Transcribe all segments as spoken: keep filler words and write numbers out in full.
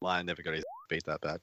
fine. Never got his beat that bad.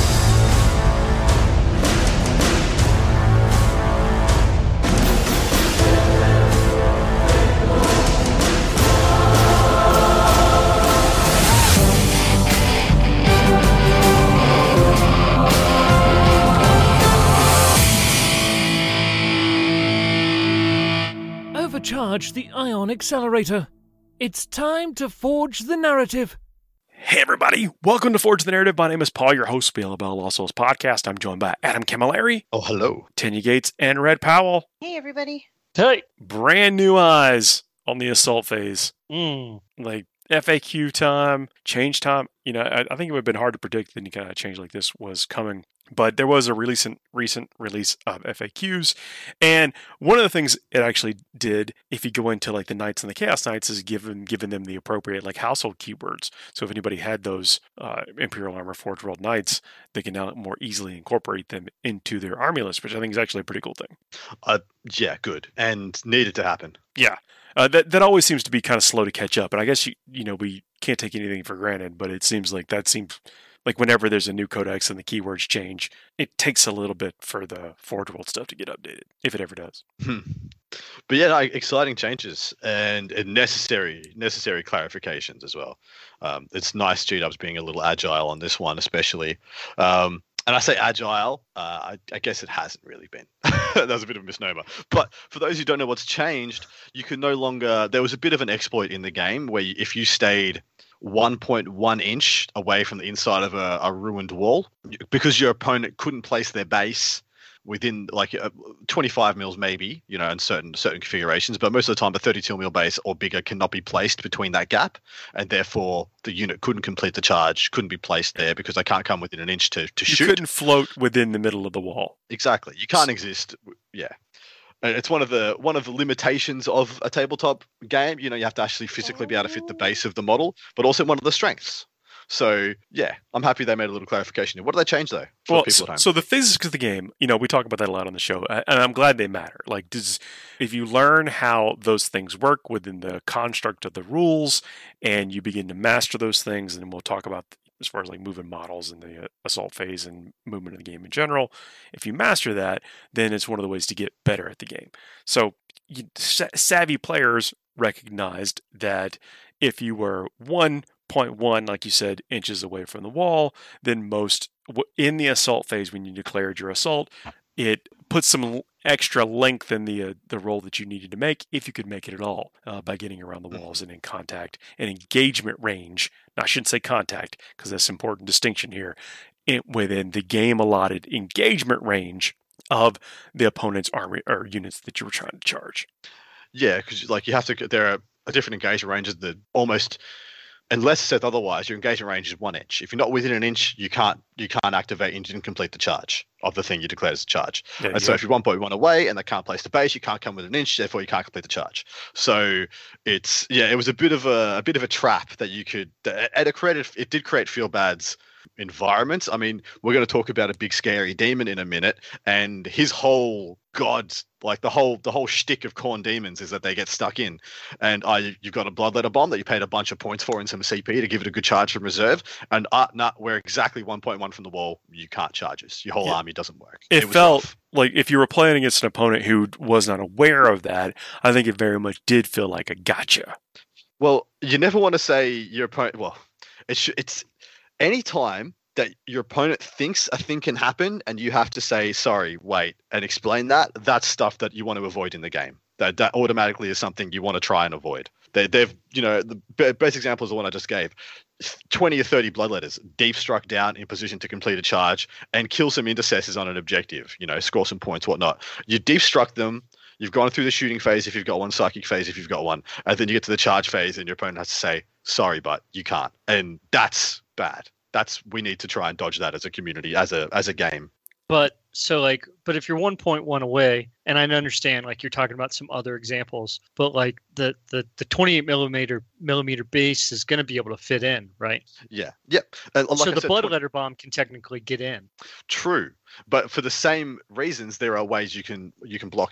Overcharge the ion accelerator. It's time to forge the narrative. Hey everybody, welcome to Forge the Narrative. My name is Paul, your host for the Bell Lost Souls podcast. I'm joined by Adam Camilleri. Oh, hello. Tanya Gates and Red Powell. Hey everybody. Hey. Brand new eyes on the assault phase. Mm. Like F A Q time, change time. You know, I, I think it would have been hard to predict that any kind of change like this was coming. But there was a recent recent release of F A Qs, and one of the things it actually did, if you go into like the Knights and the Chaos Knights, is given given them the appropriate like household keywords. So if anybody had those uh, Imperial Armor Forge World Knights, they can now more easily incorporate them into their army list, which I think is actually a pretty cool thing. Uh, yeah, good, and needed to happen. Yeah, uh, that that always seems to be kind of slow to catch up, and I guess you you know we can't take anything for granted, but it seems like that seems. Like whenever there's a new codex and the keywords change, it takes a little bit for the Forge World stuff to get updated, if it ever does. Hmm. But yeah, no, exciting changes and, and necessary necessary clarifications as well. Um, it's nice G-Dubs being a little agile on this one, especially. Um, and I say agile, uh, I, I guess it hasn't really been. That was a bit of a misnomer. But for those who don't know what's changed, you can no longer... There was a bit of an exploit in the game where you, if you stayed one point one inch away from the inside of a, a ruined wall, because your opponent couldn't place their base within like uh, twenty-five mils maybe, you know, in certain certain configurations, but most of the time a thirty-two mil base or bigger cannot be placed between that gap, and therefore the unit couldn't complete the charge, couldn't be placed there because they can't come within an inch to, to you shoot. You couldn't float within the middle of the wall. Exactly. You can't exist. Yeah. And it's one of the one of the limitations of a tabletop game. You know, you have to actually physically be able to fit the base of the model, but also one of the strengths. So, yeah, I'm happy they made a little clarification. What did they change, though, for well, people so, at home? So the physics of the game, you know, we talk about that a lot on the show, and I'm glad they matter. Like, does, if you learn how those things work within the construct of the rules, and you begin to master those things, and we'll talk about as far as like moving models in the assault phase and movement of the game in general, if you master that, then it's one of the ways to get better at the game. So you, savvy players recognized that if you were one point one, like you said, inches away from the wall, then most in the assault phase, when you declared your assault, it puts some extra length in the uh, the roll that you needed to make, if you could make it at all, uh, by getting around the walls and in contact and engagement range. Now, I shouldn't say contact, because that's an important distinction here, it, within the game allotted engagement range of the opponent's army or units that you were trying to charge. Yeah, because like you have to, there are different engagement ranges that almost, unless said otherwise, your engagement range is one inch. If you're not within an inch, you can't you can't activate and didn't complete the charge of the thing you declared as a charge. Yeah, and so if you're one point one away and they can't place the base, you can't come within an inch, therefore you can't complete the charge. So it's yeah, it was a bit of a, a bit of a trap that you could. And it created it did create feel bad's environments. I mean, we're going to talk about a big scary demon in a minute, and his whole god, like the whole the whole shtick of Khorne demons is that they get stuck in, and uh, you've got a bloodletter bomb that you paid a bunch of points for and some C P to give it a good charge from reserve, and uh, nah, we're exactly one point one from the wall. You can't charge us. Your whole yeah. army doesn't work. It, it was felt rough. Like if you were playing against an opponent who was not aware of that, I think it very much did feel like a gotcha. Well, you never want to say your opponent. Well, it sh- it's any time that your opponent thinks a thing can happen and you have to say, sorry, wait, and explain that, that's stuff that you want to avoid in the game. That that automatically is something you want to try and avoid. They, they've, you know, the best example is the one I just gave. twenty or thirty bloodletters, deep struck down in position to complete a charge and kill some intercessors on an objective, you know, score some points, whatnot. You deep struck them. You've gone through the shooting phase if you've got one, psychic phase if you've got one, and then you get to the charge phase and your opponent has to say, sorry, but you can't. And that's bad. That's we need to try and dodge that as a community, as a as a game. But so like, but if you're one point one away, and I understand like you're talking about some other examples, but like the the, the twenty-eight millimeter millimeter base is going to be able to fit in, right? Yeah. Yep. And like so I the said, bloodletter bomb can technically get in. True, but for the same reasons, there are ways you can you can block out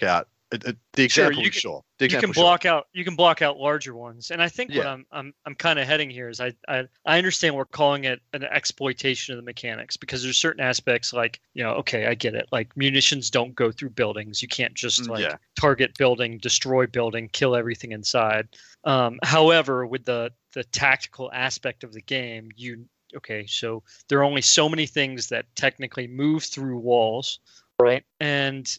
it, it, the example, Sure, you sure. can, The you example, can block out you can block out larger ones, and I think what Yeah. I'm I'm I'm kind of heading here is I, I I understand we're calling it an exploitation of the mechanics because there's certain aspects like you know okay I get it like munitions don't go through buildings, you can't just Mm, like yeah. target building, destroy building, kill everything inside. Um, however, with the the tactical aspect of the game, you okay so there are only so many things that technically move through walls, right? And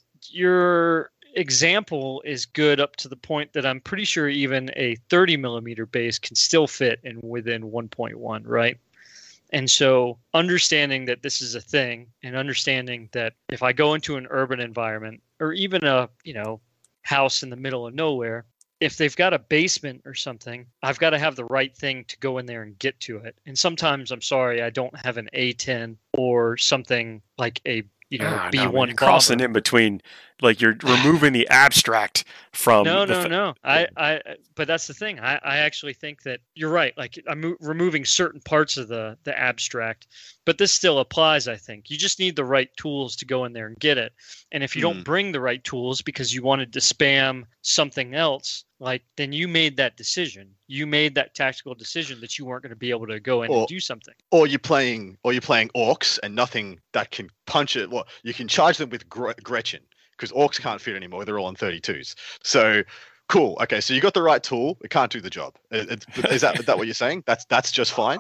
your example is good up to the point that I'm pretty sure even a thirty millimeter base can still fit in within one point one, right? And so understanding that this is a thing and understanding that if I go into an urban environment or even a, you know, house in the middle of nowhere, if they've got a basement or something, I've got to have the right thing to go in there and get to it. And sometimes I'm sorry, I don't have an A ten or something like a you know, Ah, B no, man, one you're crossing bomber. in between, like you're removing the abstract from. No, the no, fa- no. I, I, but that's the thing. I, I actually think that you're right. Like I'm mo- removing certain parts of the the abstract, but this still applies. I think you just need the right tools to go in there and get it. And if you don't Mm. bring the right tools because you wanted to spam something else, like then you made that decision. You made that tactical decision that you weren't going to be able to go in Or- and do something. Or you're playing, or you're playing orcs and nothing that can punch it. Well, you can charge them with Gre- Gretchen because orcs can't fit anymore. They're all on thirty-twos. So cool. Okay, so you got the right tool. It can't do the job. It, it, is that is that what you're saying? That's that's just fine.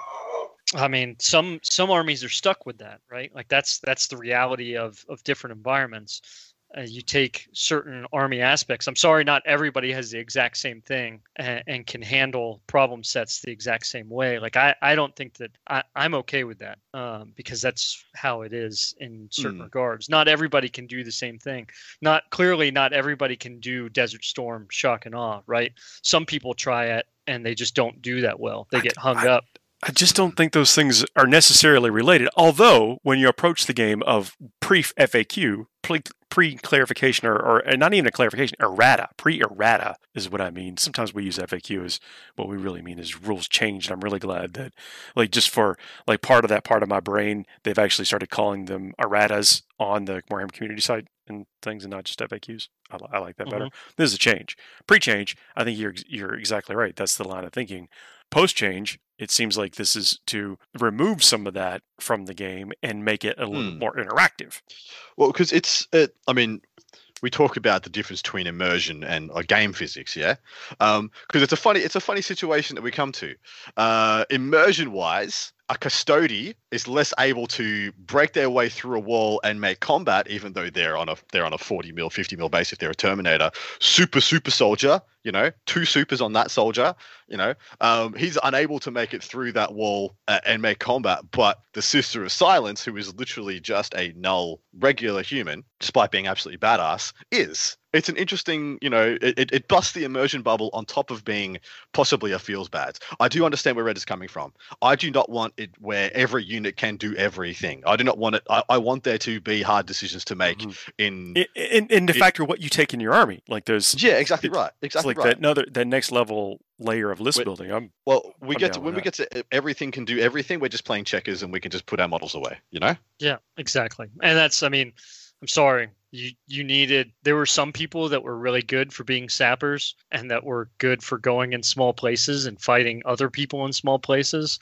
I mean, some some armies are stuck with that, right? Like that's that's the reality of of different environments. Uh, you take certain army aspects. I'm sorry, not everybody has the exact same thing and, and can handle problem sets the exact same way. Like I, I don't think that I, I'm okay with that um, because that's how it is in certain Hmm. regards. Not everybody can do the same thing. Not clearly, not everybody can do Desert Storm, Shock and Awe, right? Some people try it and they just don't do that well. They I- get hung I- up. I just don't think those things are necessarily related. Although, when you approach the game of pre-F A Q, pre- pre-clarification, or, or and not even a clarification, errata, pre-errata is what I mean. Sometimes we use F A Q as what we really mean is rules changed. I'm really glad that, like, just for like part of that part of my brain, they've actually started calling them erratas on the Warhammer community site and things, and not just F A Qs. I, li- I like that better. This is a change. Pre-change, I think you're you're exactly right. That's the line of thinking. Post-change, it seems like this is to remove some of that from the game and make it a little Hmm. more interactive. Well, because it's, it, I mean, we talk about the difference between immersion and uh, game physics, yeah. Because it's a funny, it's a funny situation that we come to. Uh, immersion-wise, a custody is less able to break their way through a wall and make combat, even though they're on a they're on a forty mil, fifty mil base if they're a Terminator. Super, super soldier, you know, two supers on that soldier, you know, um, he's unable to make it through that wall uh, and make combat. But the Sister of Silence, who is literally just a null regular human, despite being absolutely badass, is. It's an interesting, you know, it, it, it busts the immersion bubble on top of being possibly a feels bad. I do understand where Red is coming from. I do not want it where every unit can do everything. I do not want it. I, I want there to be hard decisions to make Mhm. in. And, and to It- factor what you take in your army, like there's Yeah, exactly it- right. it's Exactly like right. that another that next level layer of list Wait, building. I'm Well, we I'm get down to with when we that. get to everything can do everything. We're just playing checkers and we can just put our models away. You know. Yeah, exactly. And that's, I mean, I'm sorry. You you needed there were some people that were really good for being sappers and that were good for going in small places and fighting other people in small places.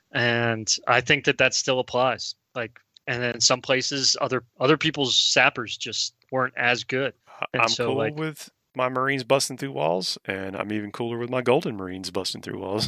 And I think that that still applies. Like, and then some places other other people's sappers just weren't as good. And I'm so, cool like- with my Marines busting through walls, and I'm even cooler with my Golden Marines busting through walls.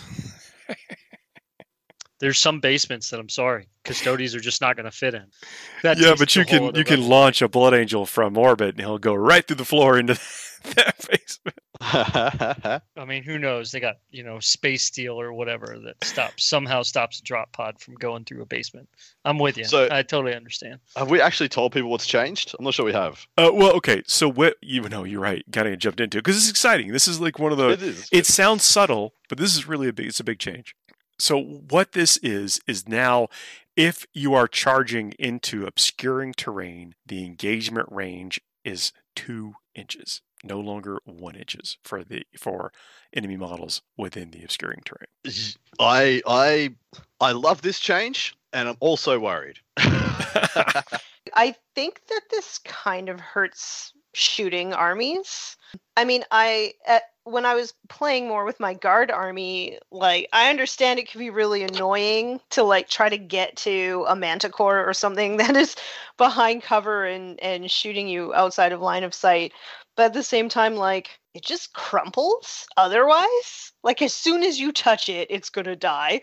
There's some basements that I'm sorry, custodies are just not going to fit in. That yeah, takes but it to you a whole can other you can level. launch a Blood Angel from orbit, and he'll go right through the floor into that basement. I mean, who knows? They got, you know, space steel or whatever that stops somehow stops a drop pod from going through a basement. I'm with you. So- I totally understand. Have we actually told people what's changed? I'm not sure we have. Uh, well, okay, so what you know, you're right. Kind of jumped into it because it's exciting. This is like one of the. It is. It sounds subtle, but this is really a big. It's a big change. So what this is is now, if you are charging into obscuring terrain, the engagement range is two inches, no longer one inches for the for enemy models within the obscuring terrain. I I I love this change, and I'm also worried. I think that this kind of hurts shooting armies. I mean, I at, when I was playing more with my guard army, like I understand it can be really annoying to like try to get to a manticore or something that is behind cover and and shooting you outside of line of sight. But at the same time, like it just crumples otherwise. Like as soon as you touch it, it's gonna die.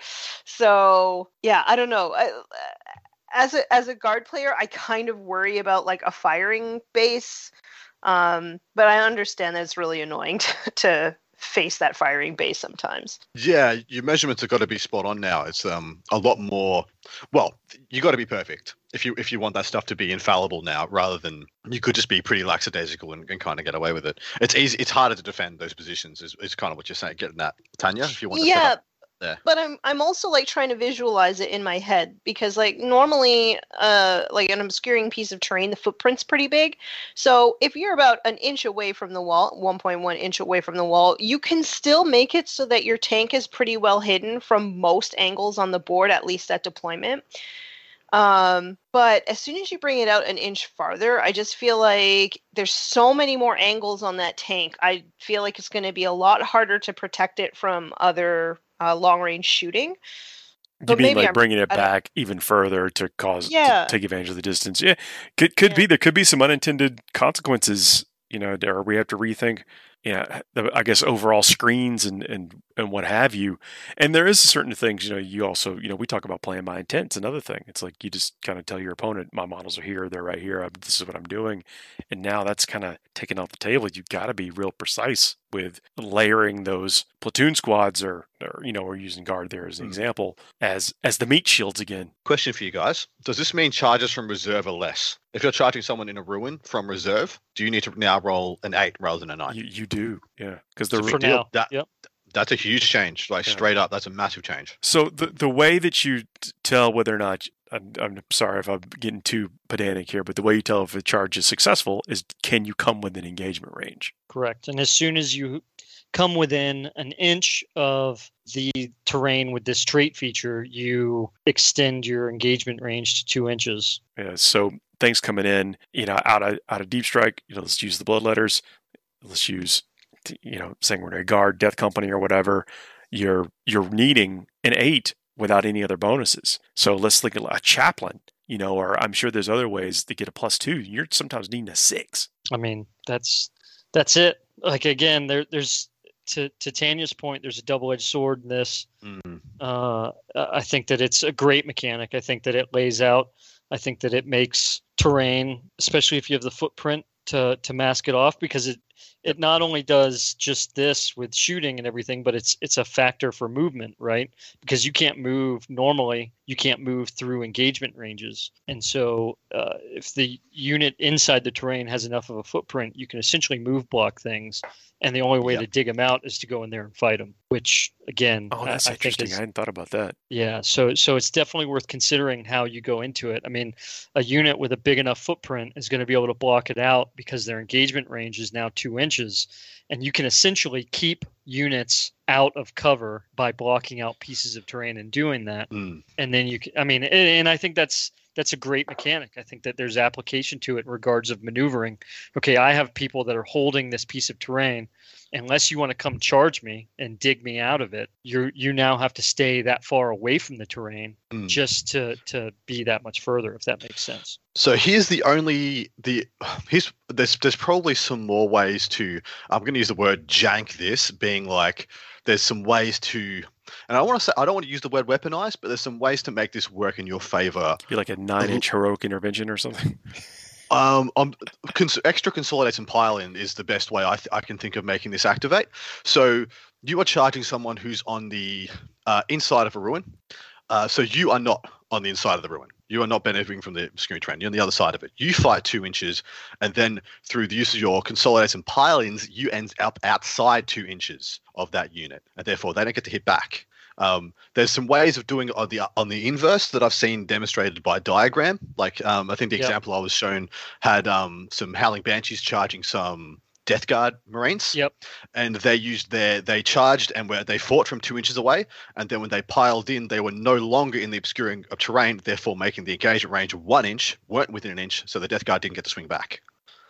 So yeah, I don't know. I, as a as a guard player, I kind of worry about like a firing base. Um, but I understand that it's really annoying to, to face that firing base sometimes. Yeah, your measurements have got to be spot on now. It's um a lot more. Well, you got to be perfect if you if you want that stuff to be infallible now, rather than you could just be pretty lackadaisical and, and kind of get away with it. It's easy. It's harder to defend those positions. Is, is kind of what you're saying. Getting that, Tanya, if you want to. Yeah. Set up there. But I'm I'm also like trying to visualize it in my head because like normally uh like an obscuring piece of terrain, the footprint's pretty big. So if you're about an inch away from the wall, one point one inch away from the wall, you can still make it so that your tank is pretty well hidden from most angles on the board, at least at deployment. Um, but as soon as you bring it out an inch farther, I just feel like there's so many more angles on that tank. I feel like it's going to be a lot harder to protect it from other uh, long-range shooting. You mean like I'm, bringing it back even further to cause yeah. to take advantage of the distance? Yeah, could could yeah. be there could be some unintended consequences. You know, or we have to rethink. Yeah, you know, I guess overall screens and, and, and what have you. And there is certain things, you know, you also, you know, we talk about playing by intent. It's another thing. It's like you just kind of tell your opponent, my models are here, they're right here, I'm, this is what I'm doing. And now that's kind of taken off the table. You've got to be real precise with layering those platoon squads or, or you know, we're using guard there as an mm. example, as as the meat shields again. Question for you guys. Does this mean charges from reserve are less? If you're charging someone in a ruin from reserve, do you need to now roll an eight rather than a nine? You, you do, yeah. Because the so for now, that, yep. That's a huge change. Like yeah. straight up, that's a massive change. So the the way that you t- tell whether or not, I'm, I'm sorry if I'm getting too pedantic here, but the way you tell if a charge is successful is can you come within engagement range? Correct. And as soon as you come within an inch of the terrain with this trait feature, you extend your engagement range to two inches. Yeah. So things coming in, you know, out of out of deep strike, you know, let's use the blood letters. Let's use, you know, sanguinary guard, death company, or whatever. You're you're needing an eight without any other bonuses. So let's look at a chaplain, you know, or I'm sure there's other ways to get a plus two. You're sometimes needing a six. I mean, that's that's it. Like again, there there's to to Tanya's point, there's a double-edged sword in this. Mm-hmm. Uh, I think that it's a great mechanic. I think that it lays out. I think that it makes terrain, especially if you have the footprint to to mask it off, because it it not only does just this with shooting and everything, but it's it's a factor for movement, right? Because you can't move normally, you can't move through engagement ranges. And so uh, if the unit inside the terrain has enough of a footprint, you can essentially move block things. And the only way yep. to dig them out is to go in there and fight them, which again, oh, that's I, I interesting. think is, I hadn't thought about that. Yeah, so so it's definitely worth considering how you go into it. I mean, a unit with a big enough footprint is going to be able to block it out because their engagement range is now two inches, and you can essentially keep units out of cover by blocking out pieces of terrain and doing that. Mm. And then you can, I mean, and, and I think that's that's a great mechanic. I think that there's application to it in regards of maneuvering. Okay, I have people that are holding this piece of terrain. Unless you want to come charge me and dig me out of it, you you now have to stay that far away from the terrain mm. just to to be that much further, if that makes sense. So here's the only the here's there's there's probably some more ways to I'm going to use the word jank this, being like there's some ways to. And I want to say I don't want to use the word weaponize, but there's some ways to make this work in your favor. Be like a nine-inch heroic intervention or something. Um, um cons- extra consolidate and pile in is the best way I th- I can think of making this activate. So you are charging someone who's on the uh, inside of a ruin. Uh, so you are not on the inside of the ruin. You are not benefiting from the obscuring terrain. You're on the other side of it. You fight two inches, and then through the use of your consolidates and pile-ins, you end up outside two inches of that unit, and therefore they don't get to hit back. Um, there's some ways of doing it on the on the inverse that I've seen demonstrated by diagram. Like um, I think the yep. example I was shown had um, some Howling Banshees charging some Death Guard Marines. Yep. And they used their they charged and where they fought from two inches away, and then when they piled in, they were no longer in the obscuring of terrain, therefore making the engagement range one inch, weren't within an inch, so the Death Guard didn't get to swing back.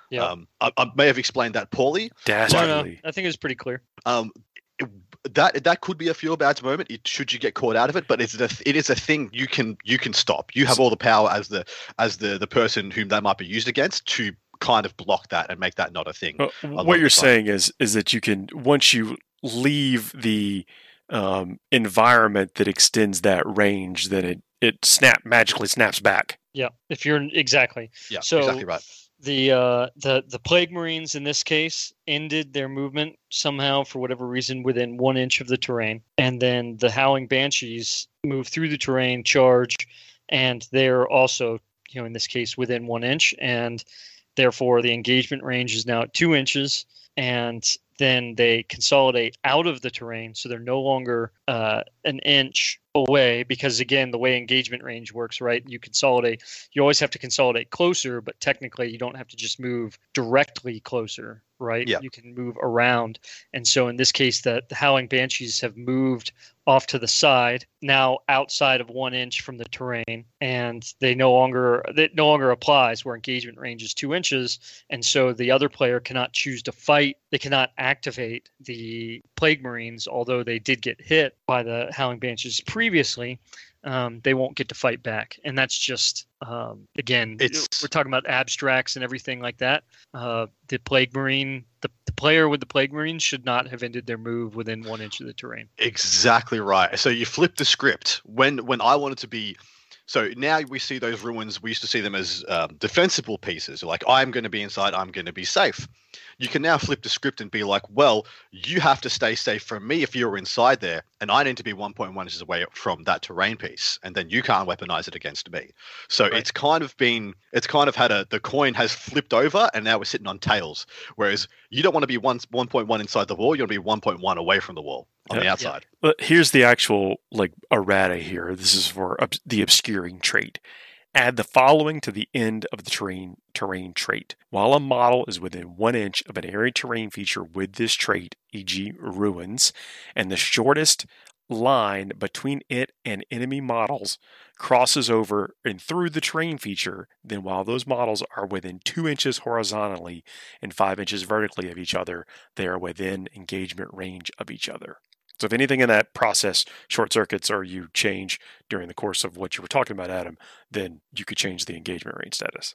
Yeah. Um, I, I may have explained that poorly. No, no, Dastardly. I think it was pretty clear. Um, it- that that could be a fuel badge moment. It, should you get caught out of it, but it's the it is a thing you can you can stop. You have all the power as the as the the person whom that might be used against to kind of block that and make that not a thing. Well, a lot what of you're the time. saying is is that you can, once you leave the um, environment that extends that range, then it it snap magically snaps back. Yeah, if you're exactly. Yeah, So exactly right. the uh, the the Plague Marines in this case ended their movement somehow for whatever reason within one inch of the terrain, and then the Howling Banshees move through the terrain, charge, and they're also, you know, in this case within one inch, and therefore the engagement range is now at two inches, and then they consolidate out of the terrain, so they're no longer uh, an inch away, because again, the way engagement range works, right? You consolidate, you always have to consolidate closer, but technically you don't have to just move directly closer, right? Yeah. You can move around. And so in this case, the, the Howling Banshees have moved off to the side, now outside of one inch from the terrain, and they no longer that no longer applies where engagement range is two inches, and so the other player cannot choose to fight. They cannot activate the Plague Marines, although they did get hit by the Howling Banshees previously. Um, they won't get to fight back, and that's just um, again, It's- we're talking about abstracts and everything like that. Uh, the Plague Marine, the, the player with the Plague Marines should not have ended their move within one inch of the terrain. Exactly right. So you flip the script. When when I wanted to be, so now we see those ruins. We used to see them as um, defensible pieces. Like, I'm going to be inside. I'm going to be safe. You can now flip the script and be like, well, you have to stay safe from me if you're inside there, and I need to be one point one inches away from that terrain piece, and then you can't weaponize it against me. So Right. it's kind of been, it's kind of had a, the coin has flipped over, and now we're sitting on tails. Whereas you don't want to be one one point one inside the wall. You want to be one point one away from the wall on Yeah. the Yeah. outside. But here's the actual like errata here. This is for ob- the obscuring trait. Add the following to the end of the terrain terrain trait. While a model is within one inch of an area terrain feature with this trait, for example ruins, and the shortest line between it and enemy models crosses over and through the terrain feature, then while those models are within two inches horizontally and five inches vertically of each other, they are within engagement range of each other. So if anything in that process short circuits or you change during the course of what you were talking about, Adam, then you could change the engagement range status.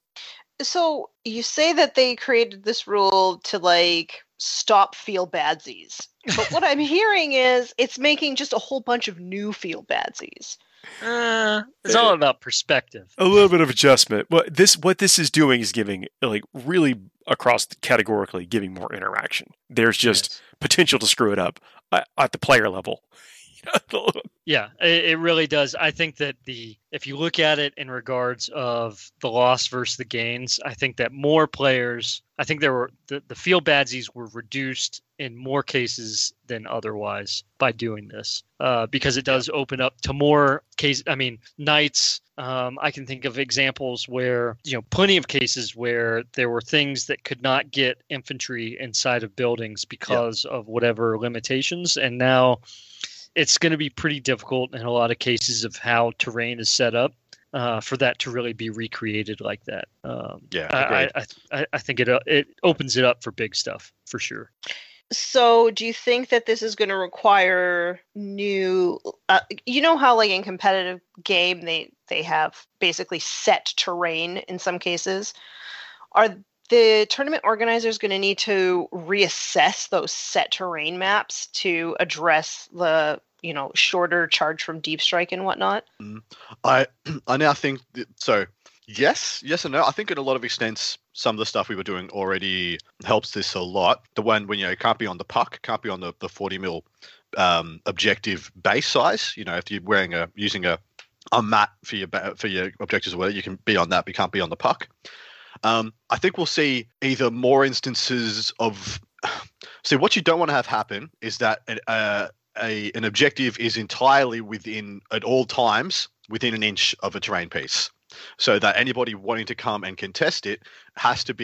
So you say that they created this rule to like stop feel badsies. But what I'm hearing is it's making just a whole bunch of new feel badsies. Uh, it's all about perspective. A little bit of adjustment. What this what this is doing is giving like really across categorically giving more interaction. There's just Yes. potential to screw it up at, at the player level. Yeah, it, it really does. I think that the if you look at it in regards of the loss versus the gains, I think that more players, I think there were the, the field badsies were reduced in more cases than otherwise by doing this, uh, because it does open up to more case. I mean, knights. Um, I can think of examples where, you know, plenty of cases where there were things that could not get infantry inside of buildings because of whatever limitations, and now it's going to be pretty difficult in a lot of cases of how terrain is set up uh, for that to really be recreated like that. Um, Yeah, I, agreed. I, I, I think it uh, it opens it up for big stuff for sure. So do you think that this is going to require new uh, you know how like in competitive game they they have basically set terrain in some cases? Are the tournament organizers going to need to reassess those set terrain maps to address the, you know, shorter charge from deep strike and whatnot? I I now think that, so. Yes, yes and no. I think in a lot of extents, some of the stuff we were doing already helps this a lot. The one when you know it can't be on the puck, can't be on the, the forty mil um, objective base size. You know, if you're wearing a using a a mat for your ba- for your objectives or whatever, you can be on that, but you can't be on the puck. Um, I think we'll see either more instances of. See, what you don't want to have happen is that an, uh, a an objective is entirely within at all times within an inch of a terrain piece. So that anybody wanting to come and contest it has to be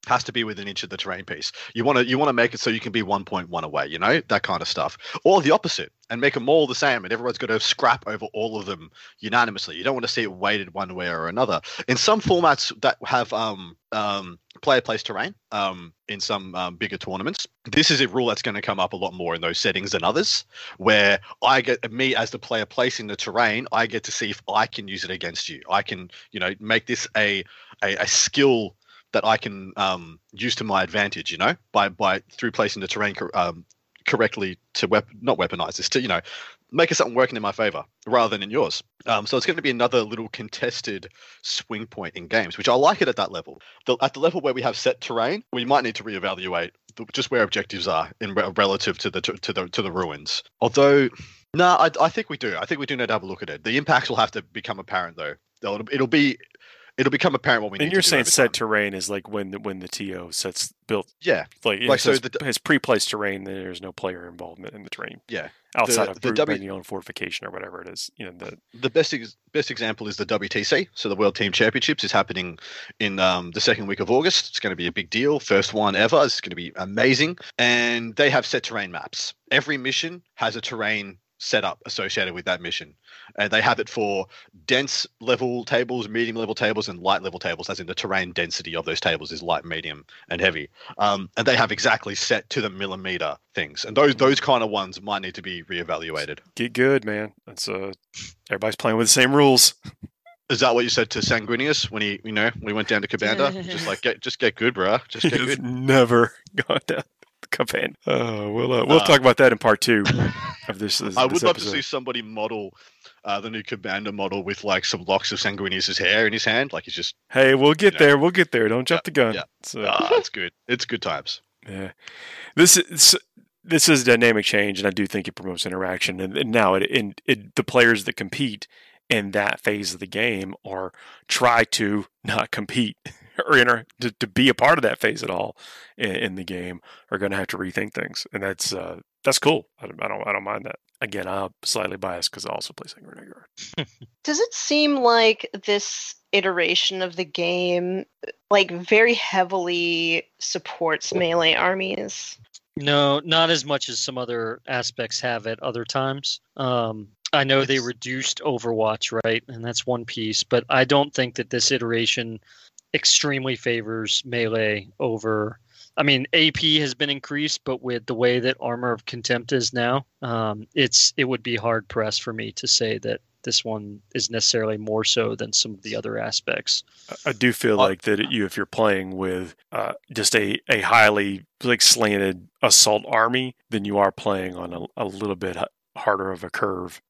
has to be within an inch of the terrain piece. You want to you want to make it so you can be one point one away, you know, that kind of stuff. Or the opposite, and make them all the same, and everyone's got to scrap over all of them unanimously. You don't want to see it weighted one way or another. In some formats that have um, um, player place terrain, um, in some um, bigger tournaments, this is a rule that's going to come up a lot more in those settings than others, where I get me as the player placing the terrain, I get to see if I can use it against you. I can, you know, make this a a, a skill that I can um, use to my advantage, you know, by by through placing the terrain um, correctly to wep- not weaponize this, to, you know, make it something working in my favor rather than in yours. Um, so it's going to be another little contested swing point in games, which I like it at that level. The, at the level where we have set terrain, we might need to reevaluate the, just where objectives are in re- relative to the to the to the ruins. Although, no, I, I think we do. I think we do need to have a look at it. The impacts will have to become apparent, though. It'll, it'll be. It'll become apparent what we need And to do. you're saying over set time. terrain is like when the, when the T O sets built. Yeah. Like, Like, it so says the- has pre-placed terrain, then there's no player involvement in the terrain. Yeah. Outside The- of the brute W- bringing on fortification or whatever it is. You know, the The best ex- best example is the W T C. So the World Team Championships is happening in um, the second week of August. It's going to be a big deal. First one ever. It's going to be amazing. And they have set terrain maps. Every mission has a terrain setup associated with that mission. And they have it for dense level tables, medium level tables, and light level tables, as in the terrain density of those tables is light, medium, and heavy. Um, and they have exactly set to the millimeter things. And those those kind of ones might need to be reevaluated. get good, man. That's uh everybody's playing with the same rules. Is that what you said to Sanguinius when he, you know, when he went down to Cabanda? Just like, get, just get good, bruh. Just get He's good. never gone down the command. Oh, we'll uh, we'll Uh, talk about that in part two of this. this I would this love episode. to see somebody model uh, the new Cabanda model with like some locks of Sanguinius's hair in his hand, like he's just. Hey, we'll get you know. there. We'll get there. Don't jump Yeah, the gun. yeah. So, Ah, it's good. It's good times. yeah, this is this is a dynamic change, and I do think it promotes interaction. And, and now, it, and it, the players that compete in that phase of the game or try to not compete or enter to, to be a part of that phase at all in, in the game are going to have to rethink things, and that's uh, that's cool. I don't, I don't I don't mind that. Again, I'm slightly biased because I also play Sanguinary Guard. Does it seem like this iteration of the game like very heavily supports melee armies? No, not as much as some other aspects have at other times. Um, I know they It's- reduced Overwatch, right? And that's one piece, but I don't think that this iteration extremely favors melee over. I mean, A P has been increased, but with the way that Armor of Contempt is now, um, it's it would be hard pressed for me to say that this one is necessarily more so than some of the other aspects. I do feel Uh, like that you, if you're playing with uh, just a, a highly like slanted assault army, then you are playing on a, a little bit h- harder of a curve.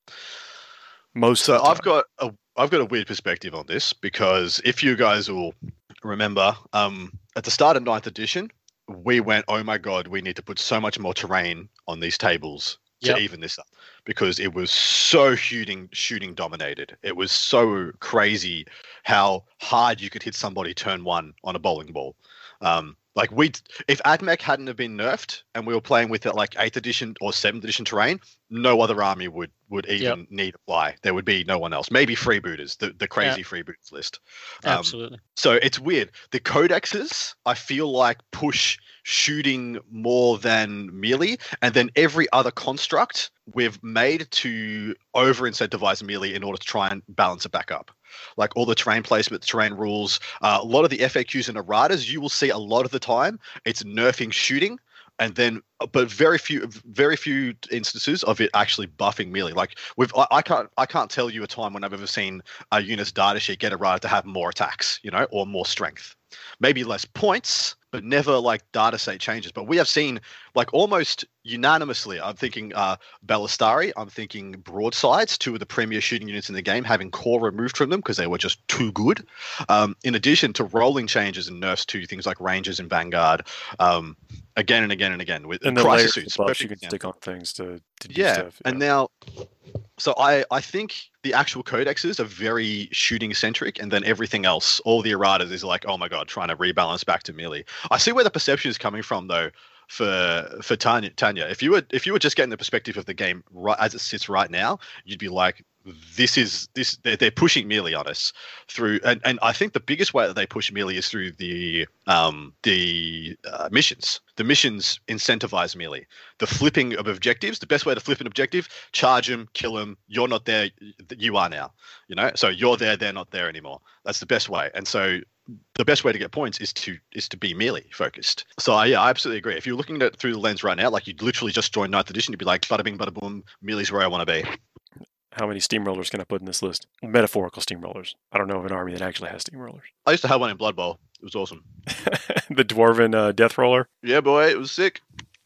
Most So of the I've time. got a I've got a weird perspective on this, because if you guys will remember, um, at the start of ninth edition, we went, oh my god, we need to put so much more terrain on these tables to Yep. even this up, because it was so shooting shooting dominated. It was so crazy how hard you could hit somebody turn one on a bowling ball. Um, like we, if AdMech hadn't have been nerfed and we were playing with it like eighth edition or seventh edition terrain, no other army would would even need to fly. There would be no one else. Maybe freebooters, the the crazy freebooters list. Um, Absolutely. so it's weird. The codexes, I feel like, push shooting more than melee, and then every other construct we've made to over incentivize melee in order to try and balance it back up. Like all the terrain placement, terrain rules, uh, a lot of the F A Qs and erratas, you will see a lot of the time it's nerfing shooting, and then but very few very few instances of it actually buffing melee. Like we've I, I can't I can't tell you a time when I've ever seen a unit's data sheet get errata to have more attacks, you know, or more strength. Maybe less points, but never like data set changes. But we have seen like almost unanimously, I'm thinking uh, Ballistari, I'm thinking Broadsides, two of the premier shooting units in the game, having core removed from them because they were just too good. Um, in addition to rolling changes and nerfs to things like Rangers and Vanguard, um, again and again and again. With and the crisis layers suits, of buffs you perfect can example. stick on things to, to do Yeah, stuff. and now, so I, I think the actual codexes are very shooting centric, and then everything else, all the erratas, is like, oh my god, trying to rebalance back to melee. I see where the perception is coming from, though. For for Tanya, Tanya, if you were if you were just getting the perspective of the game right as it sits right now, you'd be like, this is this they're, they're pushing melee on us through, and, and I think the biggest way that they push melee is through the um the uh, missions. The missions incentivize melee. The flipping of objectives, the best way to flip an objective, charge them, kill them. You're not there, you are now. You know, so you're there, they're not there anymore. That's the best way. And so the best way to get points is to is to be melee focused. So uh, yeah, I absolutely agree. If you're looking at it through the lens right now, like you literally just joined ninth edition, you'd be like, bada bing, bada boom, melee's where I want to be. How many steamrollers can I put in this list? Metaphorical steamrollers. I don't know of an army that actually has steamrollers. I used to have one in Blood Bowl. It was awesome. The dwarven uh, death roller. Yeah, boy, it was sick.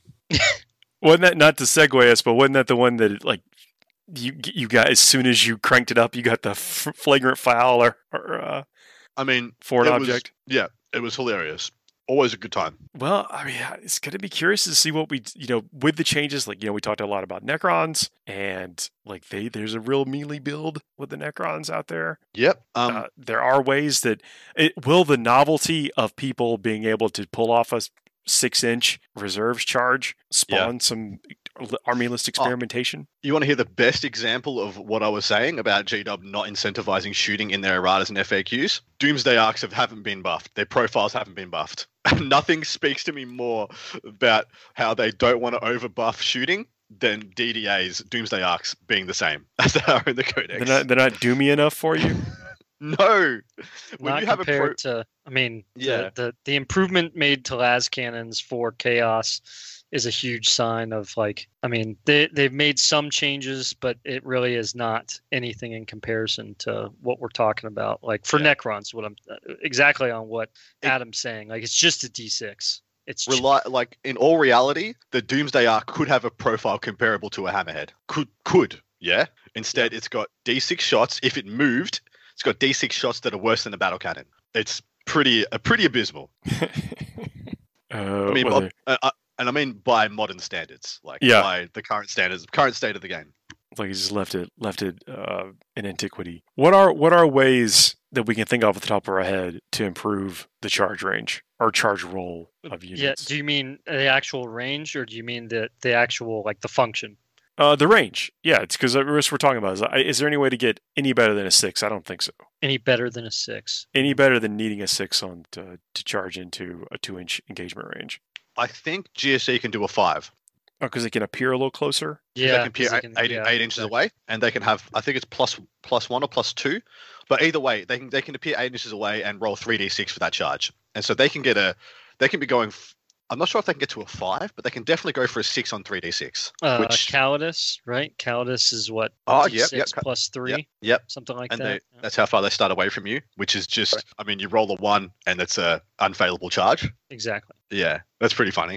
Wasn't that, not to segue us, but wasn't that the one that like you you got as soon as you cranked it up, you got the f- flagrant foul or, or uh, I mean, foreign it object? Was, yeah, it was hilarious. Always a good time. Well, I mean, it's going to be curious to see what we, you know, with the changes. Like, you know, we talked a lot about Necrons, and like they, there's a real melee build with the Necrons out there. Yep. Um, uh, there are ways that it will the novelty of people being able to pull off a six-inch reserves charge spawn yeah. some army list experimentation. Oh, you want to hear the best example of what I was saying about G W not incentivizing shooting in their erratas and F A Qs? Doomsday Arcs have, haven't been buffed. Their profiles haven't been buffed. Nothing speaks to me more about how they don't want to overbuff shooting than D D A's Doomsday Arcs being the same as they are in the Codex. They're not, they're not doomy enough for you? No. When not you have compared a pro- to, I mean, yeah. the, the, the improvement made to las cannons for Chaos is a huge sign of like, I mean, they, they've made some changes, but it really is not anything in comparison to what we're talking about. Like for yeah. Necrons, what I'm exactly on what it, Adam's saying. Like it's just a D six. It's Reli- like in all reality, the Doomsday Arc could have a profile comparable to a Hammerhead. Could, could, yeah. Instead, yeah. it's got D six shots. If it moved, it's got D six shots that are worse than a battle cannon. It's pretty, uh, pretty abysmal. uh, I mean, uh, uh, and I mean by modern standards, like yeah. by the current standards, current state of the game. Like he just left it, left it uh, in antiquity. What are what are ways that we can think of at the top of our head to improve the charge range or charge roll of units? Yeah. Do you mean the actual range, or do you mean the the actual like the function? Uh, the range, yeah, it's because we're talking about. Is, is there any way to get any better than a six? I don't think so. Any better than a six? Any better than needing a six on to, to charge into a two-inch engagement range? I think G S E can do a five. Oh, because it can appear a little closer. Yeah, they can appear eight, can, eight, yeah, eight inches exactly. away, and they can have. I think it's plus plus one or plus two, but either way, they can they can appear eight inches away and roll three d six for that charge, and so they can get a. They can be going. I'm not sure if they can get to a five, but they can definitely go for a six on three d six. Uh, which Calidus, right? Calidus is what? Oh, yep, yep. Plus three. Yep, yep. Something like and that. They, yeah. That's how far they start away from you, which is just. Right. I mean, you roll a one, and it's a unfailable charge. Exactly. Yeah, that's pretty funny.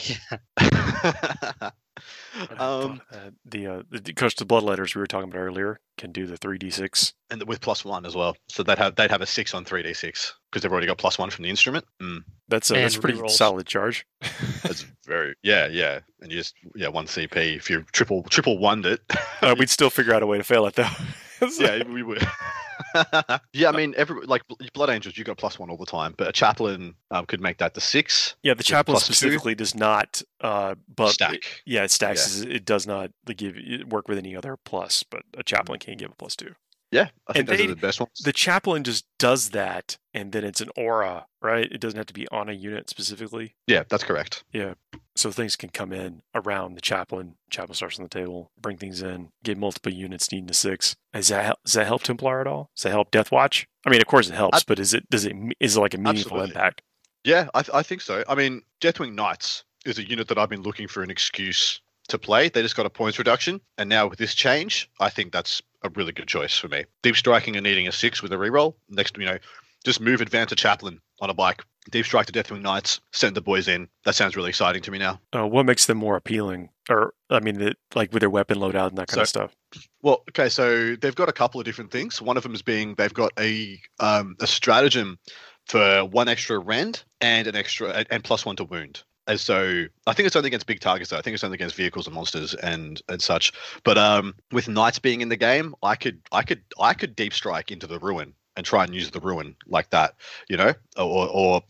Yeah. um, uh, the uh, the coach the bloodletters we were talking about earlier can do the three d six and with plus one as well. So they'd have they'd have a six on three d six because they've already got plus one from the instrument. Mm. That's a that's a pretty re-rolls. solid charge. That's very yeah yeah, and you just yeah one C P if you triple triple one it. uh, we'd still figure out a way to fail it though. Yeah, we would. Yeah, I mean, every like Blood Angels, you got plus one all the time, but a chaplain um, could make that the six. Yeah, the chaplain specifically two. does not, uh, but stack. It, yeah, it stacks. Yeah. It does not give work with any other plus, but a chaplain can give a plus two. Yeah, I think and those they, are the best ones. The chaplain just does that, and then it's an aura, right? It doesn't have to be on a unit specifically. Yeah, that's correct. Yeah, so things can come in around the chaplain. Chaplain starts on the table, bring things in, get multiple units needing a six. Does that does that help Templar at all? Does that help Death Watch? I mean, of course it helps, I, but is it does it is it like a meaningful absolutely. impact? Yeah, I, th- I think so. I mean, Deathwing Knights is a unit that I've been looking for an excuse to play. They just got a points reduction, and now with this change, I think that's a really good choice for me. Deep striking and needing a six with a reroll. Next, you know, just move Advance to Chaplain on a bike. Deep strike to Deathwing Knights. Send the boys in. That sounds really exciting to me now. Uh, what makes them more appealing? Or I mean, the, like with their weapon loadout and that kind so, of stuff. Well, okay, so they've got a couple of different things. One of them is being they've got a um, a stratagem for one extra rend and an extra and plus one to wound. And so I think it's only against big targets though. I think it's only against vehicles and monsters and, and such. But um, with knights being in the game, I could I could I could deep strike into the ruin and try and use the ruin like that, you know, or or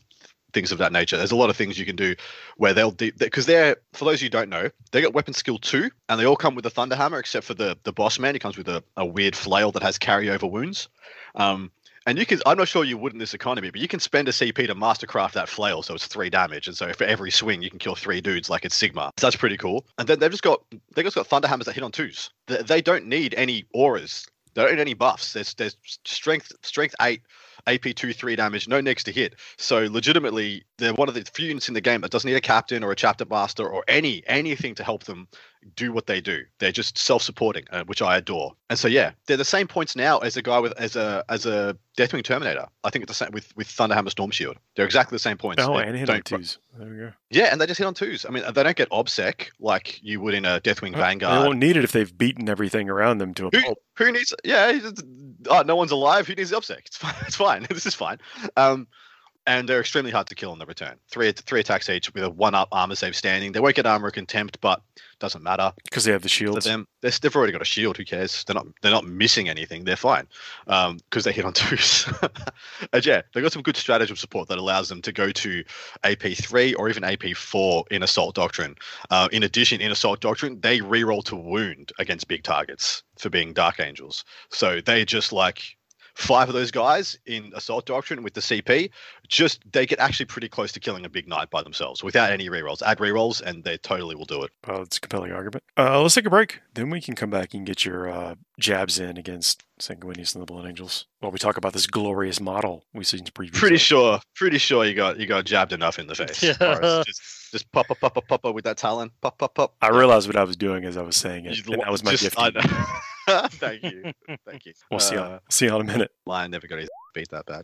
things of that nature. There's a lot of things you can do where they'll because de- they're for those of you who don't know, they got weapon skill two, and they all come with a thunder hammer except for the the boss man. He comes with a, a weird flail that has carryover wounds. Um, and you can I'm not sure you would in this economy, but you can spend a C P to mastercraft that flail, so it's three damage, and so for every swing you can kill three dudes like it's Sigma. So that's pretty cool. And then they've just got they've just got thunder hammers that hit on twos. They, they don't need any auras. They don't need any buffs. There's there's strength strength eight, A P two three damage, no next to hit. So legitimately, they're one of the few units in the game that doesn't need a captain or a chapter master or any anything to help them do what they do. They're just self-supporting, uh, which I adore. And so yeah, they're the same points now as a guy with as a as a Deathwing Terminator. I think it's the same with with Thunderhammer Storm Shield. They're exactly the same points. Oh, they and hit on twos. There we go. Yeah, and they just hit on twos. I mean, they don't get obsec like you would in a Deathwing Well, Vanguard. They won't need it if they've beaten everything around them to a Who, pulp. who needs? Yeah, it's- oh, no one's alive. Who needs the obsec? It's fine. It's fine. This is fine. Um, and they're extremely hard to kill on the return. Three three attacks each with a one up armor save standing. They won't get armor of contempt, but doesn't matter Because they have the for shields. them. They're, they've already got a shield. Who cares? They're not they're not missing anything. They're fine because um, they hit on twos. And yeah, they've got some good stratagem support that allows them to go to A P three or even A P four in Assault Doctrine. Uh, in addition, in Assault Doctrine, they reroll to wound against big targets for being Dark Angels. So they just like five of those guys in Assault Doctrine with the C P, just they get actually pretty close to killing a big knight by themselves without any rerolls. Add rerolls and they totally will do it. Well, it's a compelling argument. Uh, let's take a break. Then we can come back and get your uh, jabs in against Sanguinius and the Blood Angels while we talk about this glorious model we've seen previously. Pretty sure, pretty sure you got you got jabbed enough in the face. Yeah. Boris. Just just pop up, pop up, pop up with that talon, pop, pop, pop. I realized what I was doing as I was saying it. You And that was my just- gift. I know. Thank you, thank you. We'll see. Uh, You, see you in a minute. Lion never got his beat that bad.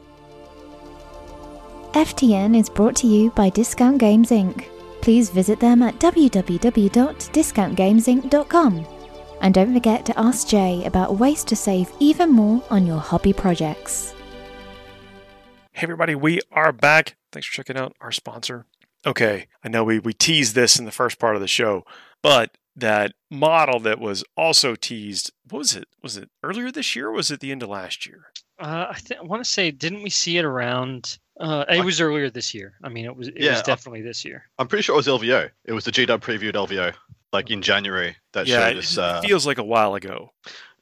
F T N is brought to you by Discount Games Incorporated. Please visit them at w w w dot discount games inc dot com. And don't forget to ask Jay about ways to save even more on your hobby projects. Hey, everybody, we are back. Thanks for checking out our sponsor. Okay, I know we, we teased this in the first part of the show, but that model that was also teased, what was it? Was it earlier this year or was it the end of last year? Uh, I, th- I want to say, didn't we see it around? Uh, it was earlier this year. I mean, it was it Yeah, was I- definitely this year. I'm pretty sure it was L V O. It was the G W previewed L V O, like in January. That yeah, showed it us. Uh, feels like a while ago.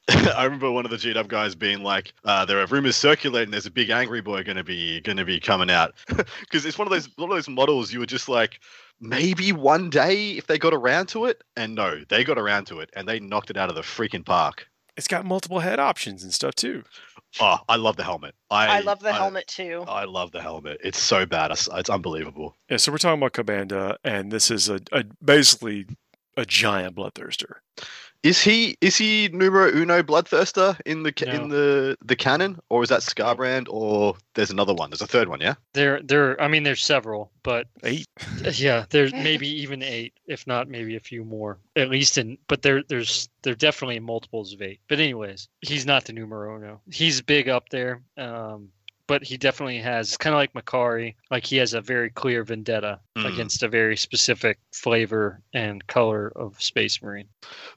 I remember one of the G W guys being like, uh, "There are rumors circulating. There's a big angry boy going to be going to be coming out," because it's one of those one of those models you were just like, maybe one day if they got around to it, and no, they got around to it and they knocked it out of the freaking park. It's got multiple head options and stuff too. Oh, I love the helmet. I I love the I- helmet too. I love the helmet. It's so badass. It's unbelievable. Yeah, so we're talking about Kabanda, and this is a, a basically a giant bloodthirster. Is he is he numero uno bloodthirster in the ca- No. in the the canon, or is that Scarbrand, or there's another one? There's a third one, yeah. There, there. I mean, there's several, but Eight. yeah, there's maybe even eight, if not maybe a few more, at least in. But there, there's, there definitely multiples of eight. But anyways, he's not the numero uno. He's big up there, um, but he definitely has kind of like Makari. Like he has a very clear vendetta Mm. against a very specific flavor and color of Space Marine.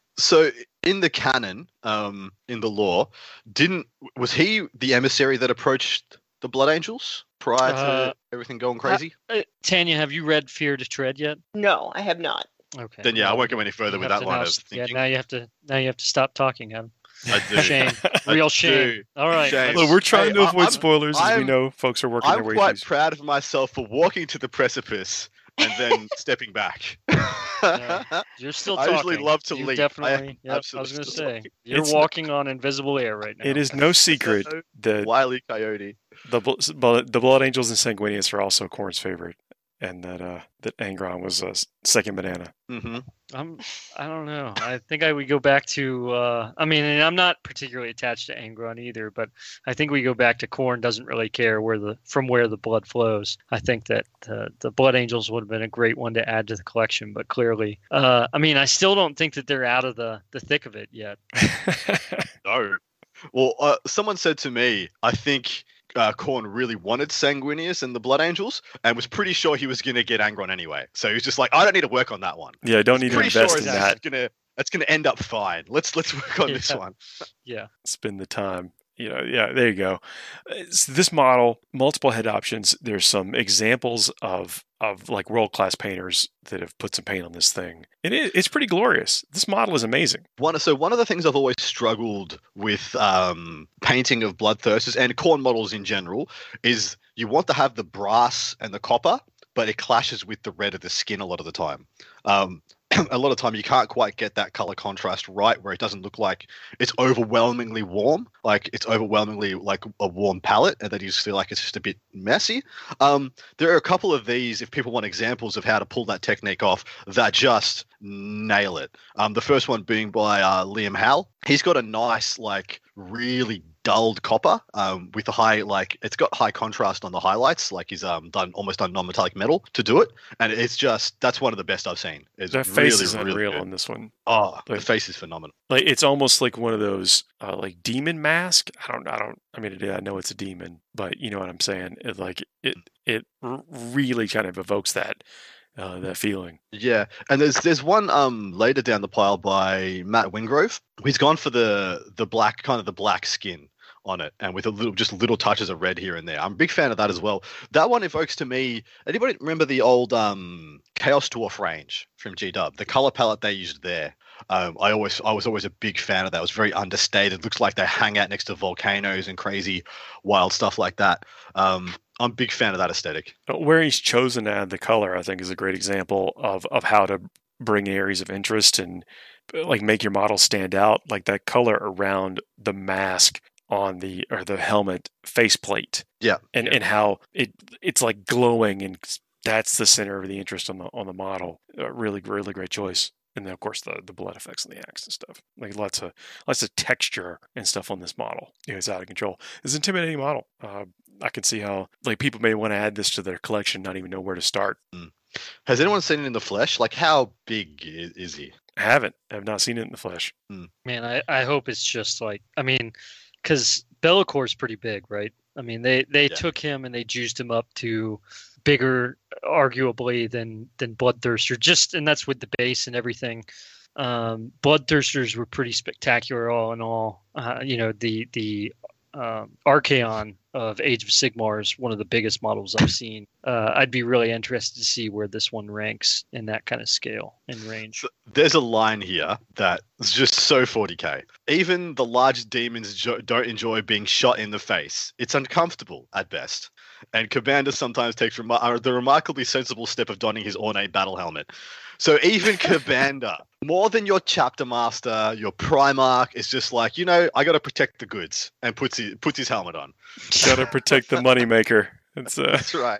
So in the canon, um, in the lore, didn't was he the emissary that approached the Blood Angels prior to Uh, everything going crazy? Uh, Tanya, have you read Fear to Tread yet? No, I have not. Okay. then yeah, I well, won't go any further you with have that to line now of s- thinking. Yeah, now you have to. Now you have to stop talking, Adam. I do. Shame. I Real do. shame. All right. Shame. Look, we're trying to Hey, I- avoid I'm- spoilers, as we I'm- know folks are working their I'm way quite through. proud of myself for walking to the precipice and then stepping back. Yeah. You're still I talking. usually love to you leap. I am Definitely. Yep, I was absolutely going to still say talking. you're It's- walking on invisible air right now. It is no secret that Wily Coyote. the bl- bl- the Blood Angels and Sanguinius are also Korn's favorite, and that uh, that Angron was uh, second banana. hmm I'm. I don't know. I think I would go back to. Uh, I mean, and I'm not particularly attached to Angron either, but I think we go back to Korn doesn't really care where the from where the blood flows. I think that uh, the Blood Angels would have been a great one to add to the collection, but clearly, uh, I mean, I still don't think that they're out of the the thick of it yet. No. Well, uh, someone said to me, I think uh, Korn really wanted Sanguinius and the Blood Angels, and was pretty sure he was going to get Angron anyway. So he was just like, I don't need to work on that one. yeah, I don't need to Pretty invest sure in it's that. gonna that's gonna end up fine. Let's let's work on this Yeah. one. Yeah. Spend the time. you know, yeah, there you go. It's this model, multiple head options. There's some examples of of like world class painters that have put some paint on this thing. It is, it's pretty glorious. This model is amazing. One, so one of the things I've always struggled with um, painting of Bloodthirsters and Khorne models in general is you want to have the brass and the copper, but it clashes with the red of the skin a lot of the time. Um, a lot of time you can't quite get that color contrast right where it doesn't look like it's overwhelmingly warm, like it's overwhelmingly like a warm palette, and then you just feel like it's just a bit messy. Um, there are a couple of these, if people want examples of how to pull that technique off, that just nail it. Um, the first one being by uh, Liam Howell. He's got a nice, like, really dulled copper um, with a high, like, it's got high contrast on the highlights. Like, he's um, done almost done non-metallic metal to do it. And it's just, that's one of the best I've seen. It's that face really, is really unreal good. on this one. Oh, like, the face is phenomenal. Like, it's almost like one of those, uh, like, demon mask. I don't, I don't, I mean, I know it's a demon, but you know what I'm saying? It, like, it, it really kind of evokes that. Uh, that feeling. Yeah, and there's there's one um later down the pile by Matt Wingrove. He's gone for the the black kind of the black skin on it, and with a little just little touches of red here and there. I'm a big fan of that as well. That one evokes to me. Anybody remember the old um Chaos Dwarf range from G Dub? The color palette they used there. Um, I always I was always a big fan of that. It was very understated. Looks like they hang out next to volcanoes and crazy wild stuff like that. Um, I'm a big fan of that aesthetic. Where he's chosen to add the color, I think, is a great example of, of how to bring areas of interest and like make your model stand out. Like that color around the mask on the or the helmet faceplate. Yeah, and yeah. and how it it's like glowing, and that's the center of the interest on the on the model. Uh, really, really great choice. And then, of course, the, the blood effects on the axe and stuff. Like lots of lots of texture and stuff on this model. You know, it's out of control. It's an intimidating model. Uh, I can see how like people may want to add this to their collection, not even know where to start. Mm. Has anyone seen it in the flesh? Like, how big is, is he? I haven't. I have not seen it in the flesh. Mm. Man, I, I hope it's just like, I mean, because Bellacor's pretty big, right? I mean, they, they yeah. took him and they juiced him up to bigger, arguably, than than Bloodthirster. Just and that's with the base and everything. Um, Bloodthirsters were pretty spectacular, all in all. Uh, you know, the the um, Archaon of Age of Sigmar is one of the biggest models I've seen. Uh, I'd be really interested to see where this one ranks in that kind of scale and range. So there's a line here that's just so forty K. Even the largest demons jo- don't enjoy being shot in the face. It's uncomfortable at best. And Ka'Bandha sometimes takes rem- uh, the remarkably sensible step of donning his ornate battle helmet. So even Ka'Bandha, more than your chapter master, your Primarch, is just like, you know, I got to protect the goods, and puts his, puts his helmet on. Got to protect the moneymaker. It's, uh... That's right.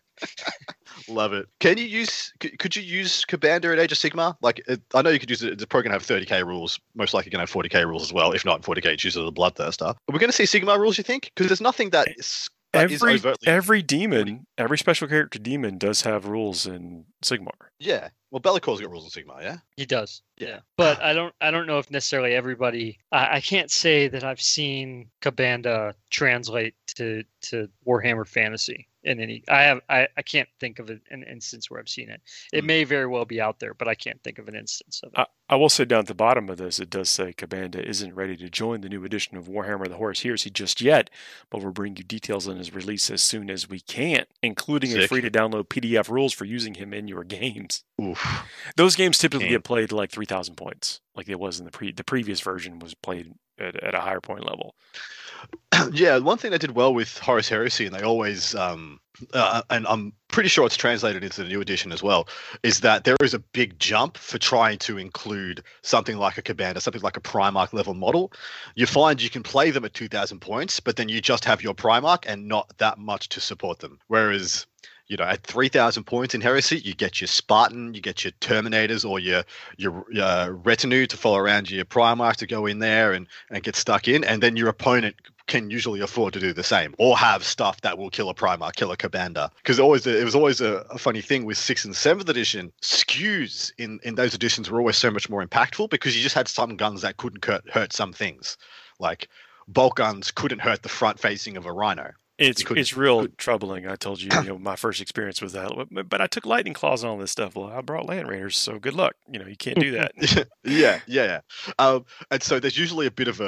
Love it. Can you use? Could, could you use Ka'Bandha at Age of Sigmar? Like, it, I know you could use it. It's probably going to have thirty K rules. Most likely going to have forty K rules as well. If not forty K, choose the Bloodthirster. Are we going to see Sigmar rules? You think? Because there's nothing that is. That every is overtly... every demon, every special character demon does have rules in Sigmar. Yeah. Well, Bellacor's got rules in Sigmar, yeah? He does. Yeah. yeah. But I don't I don't know if necessarily everybody I, I can't say that I've seen Ka'Bandha translate to, to Warhammer Fantasy in any I have I, I can't think of an, an instance where I've seen it. It mm. may very well be out there, but I can't think of an instance of it. I, I will say down at the bottom of this, it does say Ka'Bandha isn't ready to join the new edition of Warhammer the Horus Heresy just yet, but we'll bring you details on his release as soon as we can, including Sick. a free to download P D F rules for using him in your games. Oof. Those games typically Damn. get played to like three thousand points, like it was in the pre the previous version was played at, at a higher point level. Yeah, one thing they did well with Horus Heresy, and they always, um, uh, and I'm pretty sure it's translated into the new edition as well, is that there is a big jump for trying to include something like a Ka'Bandha, something like a Primarch level model. You find you can play them at two thousand points, but then you just have your Primarch and not that much to support them. Whereas, you know, at three thousand points in Heresy, you get your Spartan, you get your Terminators or your your uh, retinue to follow around your Primarch to go in there and, and get stuck in. And then your opponent can usually afford to do the same or have stuff that will kill a Primarch, kill a Ka'Bandha. Because always it was always a, a funny thing with sixth and seventh edition. S K Us in, in those editions were always so much more impactful because you just had some guns that couldn't hurt, hurt some things. Like bolt guns couldn't hurt the front facing of a Rhino. It's it's real troubling. I told you, you know, my first experience with that. But, but I took lightning claws and all this stuff. Well, I brought Land Raiders, so good luck. You know, you can't do that. yeah, yeah, yeah. Um, and so there's usually a bit of a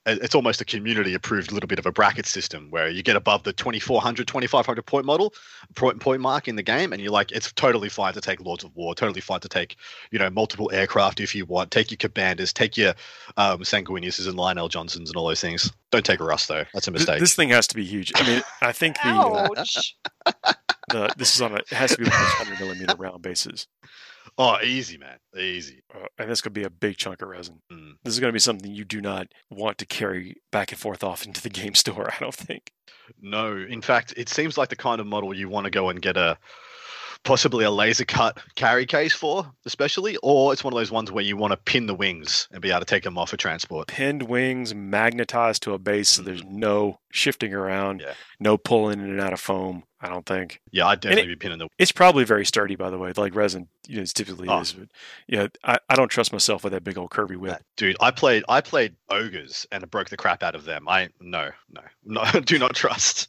it's almost a community approved little bit of a bracket system where you get above the twenty-four hundred, twenty-five hundred point model point, point mark in the game, and you're like, it's totally fine to take Lords of War, totally fine to take, you know, multiple aircraft if you want, take your Commanders, take your um, Sanguiniuses and Lionel Johnsons and all those things. Don't take a Rust though. That's a mistake. This thing has to be huge. I mean, I think the, uh, Ouch. the this is on a it has to be one of those hundred millimeter round bases. Oh, easy, man. Easy. Uh, and this could be a big chunk of resin. Mm. This is going to be something you do not want to carry back and forth off into the game store, I don't think. No, in fact, it seems like the kind of model you want to go and get a possibly a laser cut carry case for, especially, or it's one of those ones where you want to pin the wings and be able to take them off for transport. Pinned wings, magnetized to a base, so there's no shifting around, Yeah. no pulling in and out of foam, I don't think. Yeah, I'd definitely it- be pinning the. It's probably very sturdy, by the way, like resin, you know, it typically Oh. is. But yeah, I, I don't trust myself with that big old curvy whip. Dude, I played I played ogres and it broke the crap out of them. I no no no do not trust.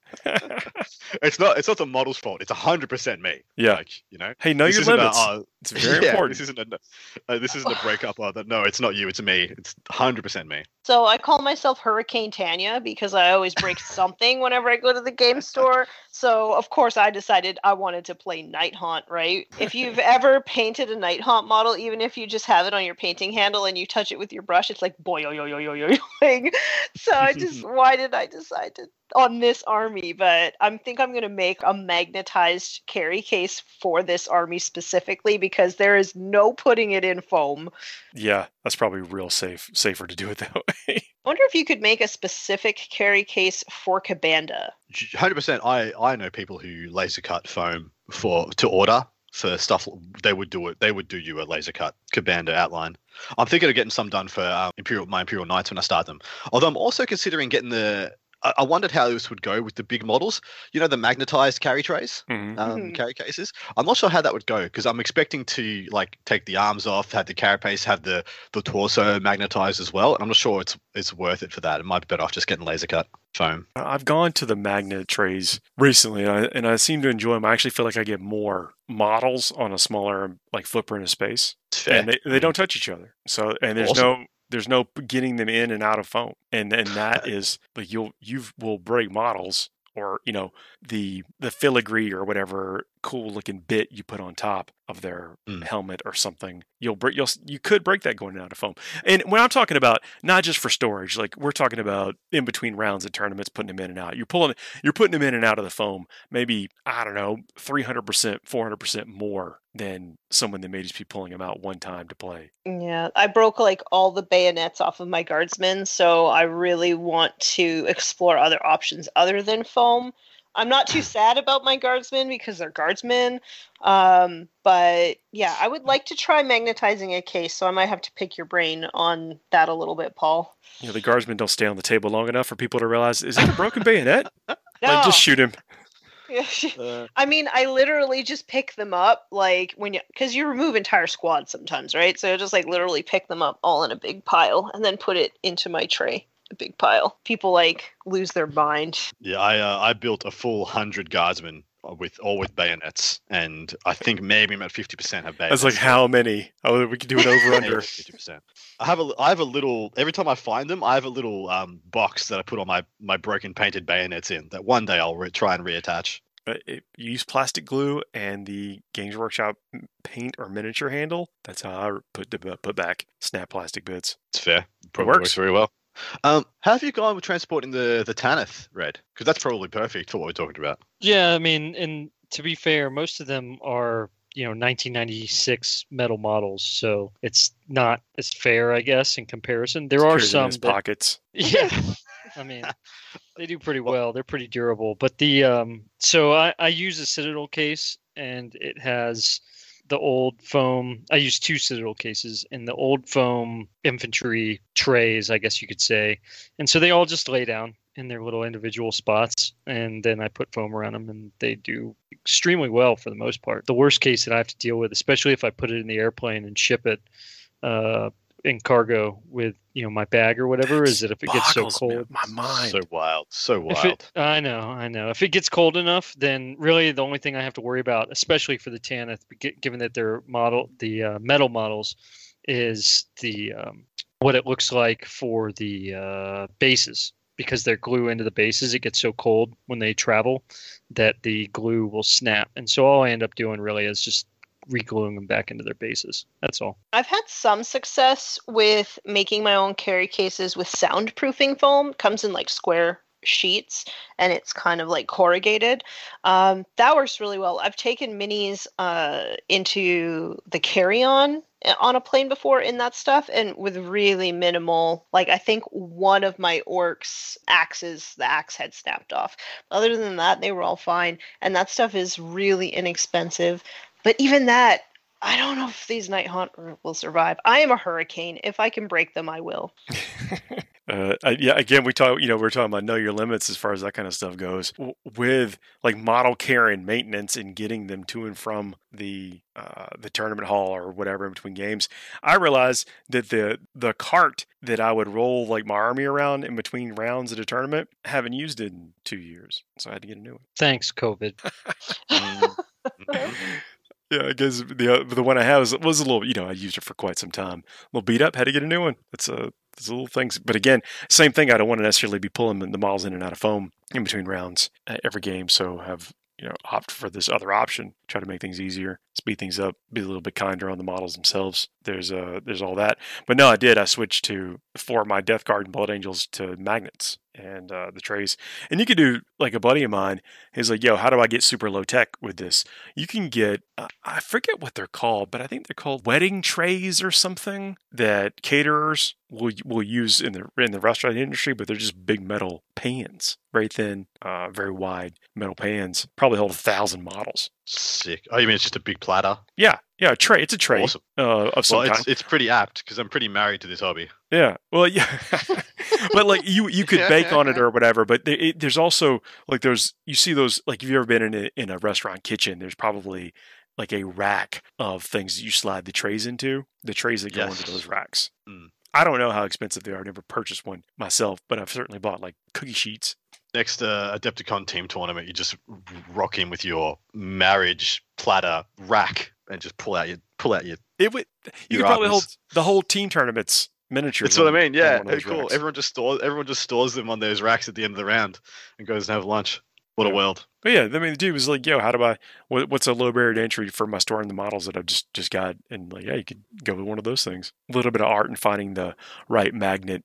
It's not it's not the model's fault. It's a hundred percent me. Yeah. Like, you know. Hey, know This your isn't a, limits. uh, It's very yeah, important. This isn't a uh, this isn't a breakup. Uh, that no, it's not you. It's me. It's hundred percent me. So I call myself Hurricane Tanya because I always break something whenever I go to the game store. So of course I decided I wanted to play Night Haunt, right? If you've ever painted a Night Haunt model, even if you just have it on your painting handle and you touch it with your brush, it's like boy yo yo yo yo yo yo. So I just why did I decide to on this army? But I think I'm gonna make a magnetized carry case for this army specifically because there is no putting it in foam. Yeah, that's probably real safe, safer to do it that way. I wonder if you could make a specific carry case for Cabanda. Hundred percent. I I know people who laser cut foam for to order for stuff. They would do it. They would do you a laser cut Cabanda outline. I'm thinking of getting some done for um, Imperial my Imperial Knights when I start them. Although I'm also considering getting the. I I wondered how this would go with the big models. You know, the magnetized carry trays, Mhm. um, Mhm. carry cases. I'm not sure how that would go because I'm expecting to like take the arms off, have the carapace, have the the torso magnetized as well. And I'm not sure it's it's worth it for that. It might be better off just getting laser cut foam. I've gone to the magnet trays recently, and I, and I seem to enjoy them. I actually feel like I get more models on a smaller like footprint of space, It's fair. and they, they don't touch each other. So, and there's Awesome. no there's no getting them in and out of foam, and and that is like you'll you will break models, or you know the the filigree or whatever cool looking bit you put on top of their Mm. helmet or something. You'll break you'll you could break that going out of foam. And when I'm talking about not just for storage, like we're talking about in between rounds of tournaments, putting them in and out. You're pulling you're putting them in and out of the foam. Maybe I don't know, three hundred percent, four hundred percent more than someone that may just be pulling them out one time to play. Yeah, I broke like all the bayonets off of my guardsmen, so I really want to explore other options other than foam. I'm not too sad about my guardsmen because they're guardsmen, um, but yeah, I would like to try magnetizing a case, so I might have to pick your brain on that a little bit, Paul. You know, the guardsmen don't stay on the table long enough for people to realize, is that a broken bayonet? No. Like, just shoot him. Uh, I mean, I literally just pick them up, like when you, because you remove entire squads sometimes, right? So I just like literally pick them up all in a big pile and then put it into my tray. A big pile. People like lose their mind. Yeah, I uh, I built a full hundred guardsmen with all with bayonets, and I think maybe about fifty percent have bayonets. That's like how many? Oh, we could do an over under. Fifty percent. I have a I have a little. Every time I find them, I have a little um, box that I put all my my broken painted bayonets in. That one day I'll re- try and reattach. But it, you use plastic glue and the Games Workshop paint or miniature handle. That's how I put the put back snap plastic bits. It's fair. Probably works. works very well. Um, how have you gone with transporting the the Tanith, Red? Because that's probably perfect for what we're talking about. Yeah, I mean, and to be fair, most of them are, you know, nineteen ninety-six metal models, so it's not as fair, I guess, in comparison. There are Carries in some his that, pockets. yeah, I mean, they do pretty well. They're pretty durable. But the um, so I I use a Citadel case, and it has the old foam. I use two Citadel cases and the old foam infantry trays, I guess you could say. And so they all just lay down in their little individual spots, and then I put foam around them, and they do extremely well for the most part. The worst case that I have to deal with, especially if I put it in the airplane and ship it uh, in cargo with, you know, my bag or whatever, is that if it gets so Boggles me- cold, my mind. So wild, so if wild. it, I know, I know. If it gets cold enough, then really the only thing I have to worry about, especially for the Tanith, gi- given that they're model, the uh, metal models, is the um, what it looks like for the uh, bases. Because they're glue into the bases, it gets so cold when they travel that the glue will snap. And so all I end up doing really is just re-gluing them back into their bases. That's all. I've had some success with making my own carry cases with soundproofing foam. Comes in like square sheets and it's kind of like corrugated. Um, that works really well. I've taken minis uh, into the carry-on on a plane before in that stuff, and with really minimal, like I think one of my orcs axes, the axe head snapped off. Other than that, they were all fine, and that stuff is really inexpensive. But even that, I don't know if these Nighthaunt will survive. I am a hurricane. If I can break them, I will. Uh, yeah, again, we talk. You know, we're talking about know your limits as far as that kind of stuff goes. W- with like model care and maintenance and getting them to and from the uh, the tournament hall or whatever in between games, I realized that the the cart that I would roll like my army around in between rounds at a tournament, haven't used it in two years, so I had to get a new one. Thanks, COVID. Mm-hmm. Yeah, I guess the uh, the one I have was, was a little, you know, I used it for quite some time. A little beat up, had to get a new one. That's a There's little things. But again, same thing. I don't want to necessarily be pulling the models in and out of foam in between rounds every game. So have, you know, opt for this other option, try to make things easier, speed things up, be a little bit kinder on the models themselves. There's uh, there's all that. But no, I did. I switched to, for my Death Guard and Blood Angels, to magnets and uh, the trays. And you could do, like a buddy of mine, he's like, yo, how do I get super low tech with this? You can get, uh, I forget what they're called, but I think they're called wedding trays or something that caterers will will use in the in the restaurant industry, but they're just big metal pans, very thin, uh, very wide metal pans, probably hold a thousand models. Sick. Oh, you mean it's just a big platter? Yeah, yeah, a tray. It's a tray Awesome. uh, of some Well, kind. it's it's pretty apt because I'm pretty married to this hobby. Yeah. Well, yeah. But like you, you could bake on it or whatever. But there, it, there's also like there's you see those, like if you've ever been in a, in a restaurant kitchen, there's probably like a rack of things that you slide the trays into. The trays that go Yes. into those racks. Mm. I don't know how expensive they are. I've never purchased one myself, but I've certainly bought like cookie sheets. Next uh, Adepticon team tournament, you just rock in with your marriage platter rack and just pull out your pull out your. It would. You Your could probably hold Artemis. the whole team tournament's miniatures. That's what I on- mean. on Yeah, one of those cool. racks. Everyone just stores. Everyone just stores them on those racks at the end of the round and goes and have lunch. What a Yeah. world! But yeah, I mean, the dude was like, "Yo, how do I? What, what's a low barrier to entry for my storing the models that I've just just got?" And like, yeah, you could go with one of those things. A little bit of art in finding the right magnet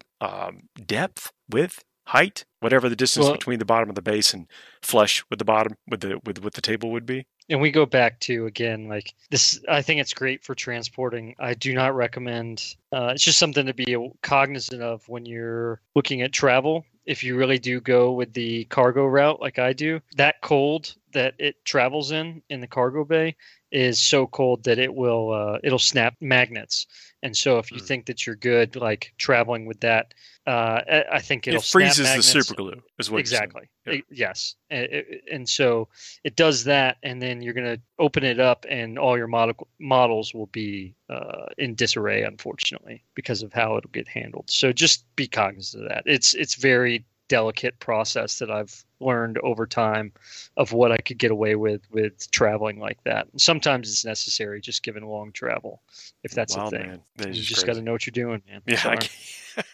um, depth, width, height, whatever the distance Well- between the bottom of the base and flush with the bottom with the with what the table would be. And we go back to, again, like this, I think it's great for transporting. I do not recommend, uh, it's just something to be cognizant of when you're looking at travel. If you really do go with the cargo route like I do, that cold that it travels in, in the cargo bay, is so cold that it will, uh, it'll snap magnets. And so if you Mm. think that you're good, like traveling with that, uh, I- I think it'll It freezes snap the magnets. super glue, is what you're saying. Exactly. Yeah. It- yes. And, it- and so it does that, and then you're going to open it up, and all your model models will be uh, in disarray, unfortunately, because of how it'll get handled. So just be cognizant of that. It's it's very delicate process that I've learned over time of what I could get away with with traveling like that. And sometimes it's necessary, just given long travel, if that's Wow, a thing. man. That is You just just got to crazy. know what you're doing, man. Yeah, I, Sorry. can't-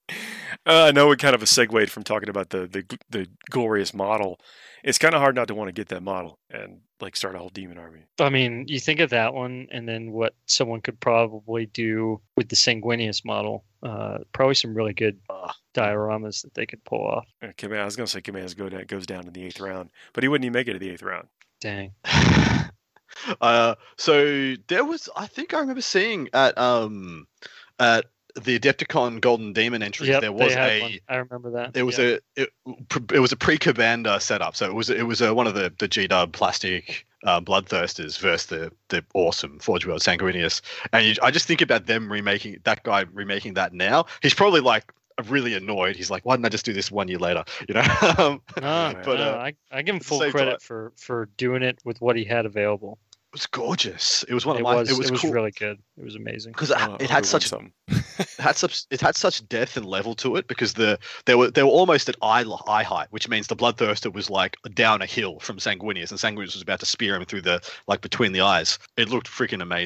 uh, I know we kind of a segued from talking about the, the the glorious model. It's kind of hard not to want to get that model and like start a whole demon army. I mean, you think of that one, and then what someone could probably do with the Sanguinius model. Uh, probably some really good Ugh. dioramas that they could pull off. Uh, Command, I was going to say Commands go down, goes down in the eighth round, but he wouldn't even make it to the eighth round. Dang. uh, so there was, I think I remember seeing at um at the Adepticon Golden Demon entries, Yep, there they was had a. one. I remember that. It was Yep. a it, it was a pre-Kabanda setup, so it was it was a, one of the the G Dub plastic uh, Bloodthirsters versus the the awesome Forge World Sanguinius, and you, I just think about them remaking that guy remaking that now. He's probably like really annoyed. He's like, why didn't I just do this one year later? You know. Um, No, but, no, uh, I, I give him at the full same credit time- for, for doing it with what he had available. it was gorgeous. It was one of It my. was, it was, cool really good. It was amazing. because it, Uh, it had Obi-Wan such something. it had such it had such depth and level to it, because the they were they were almost at eye eye height, which means the Bloodthirster was like down a hill from Sanguinius, and Sanguinius was about to spear him through the like between the eyes. It looked freaking amazing.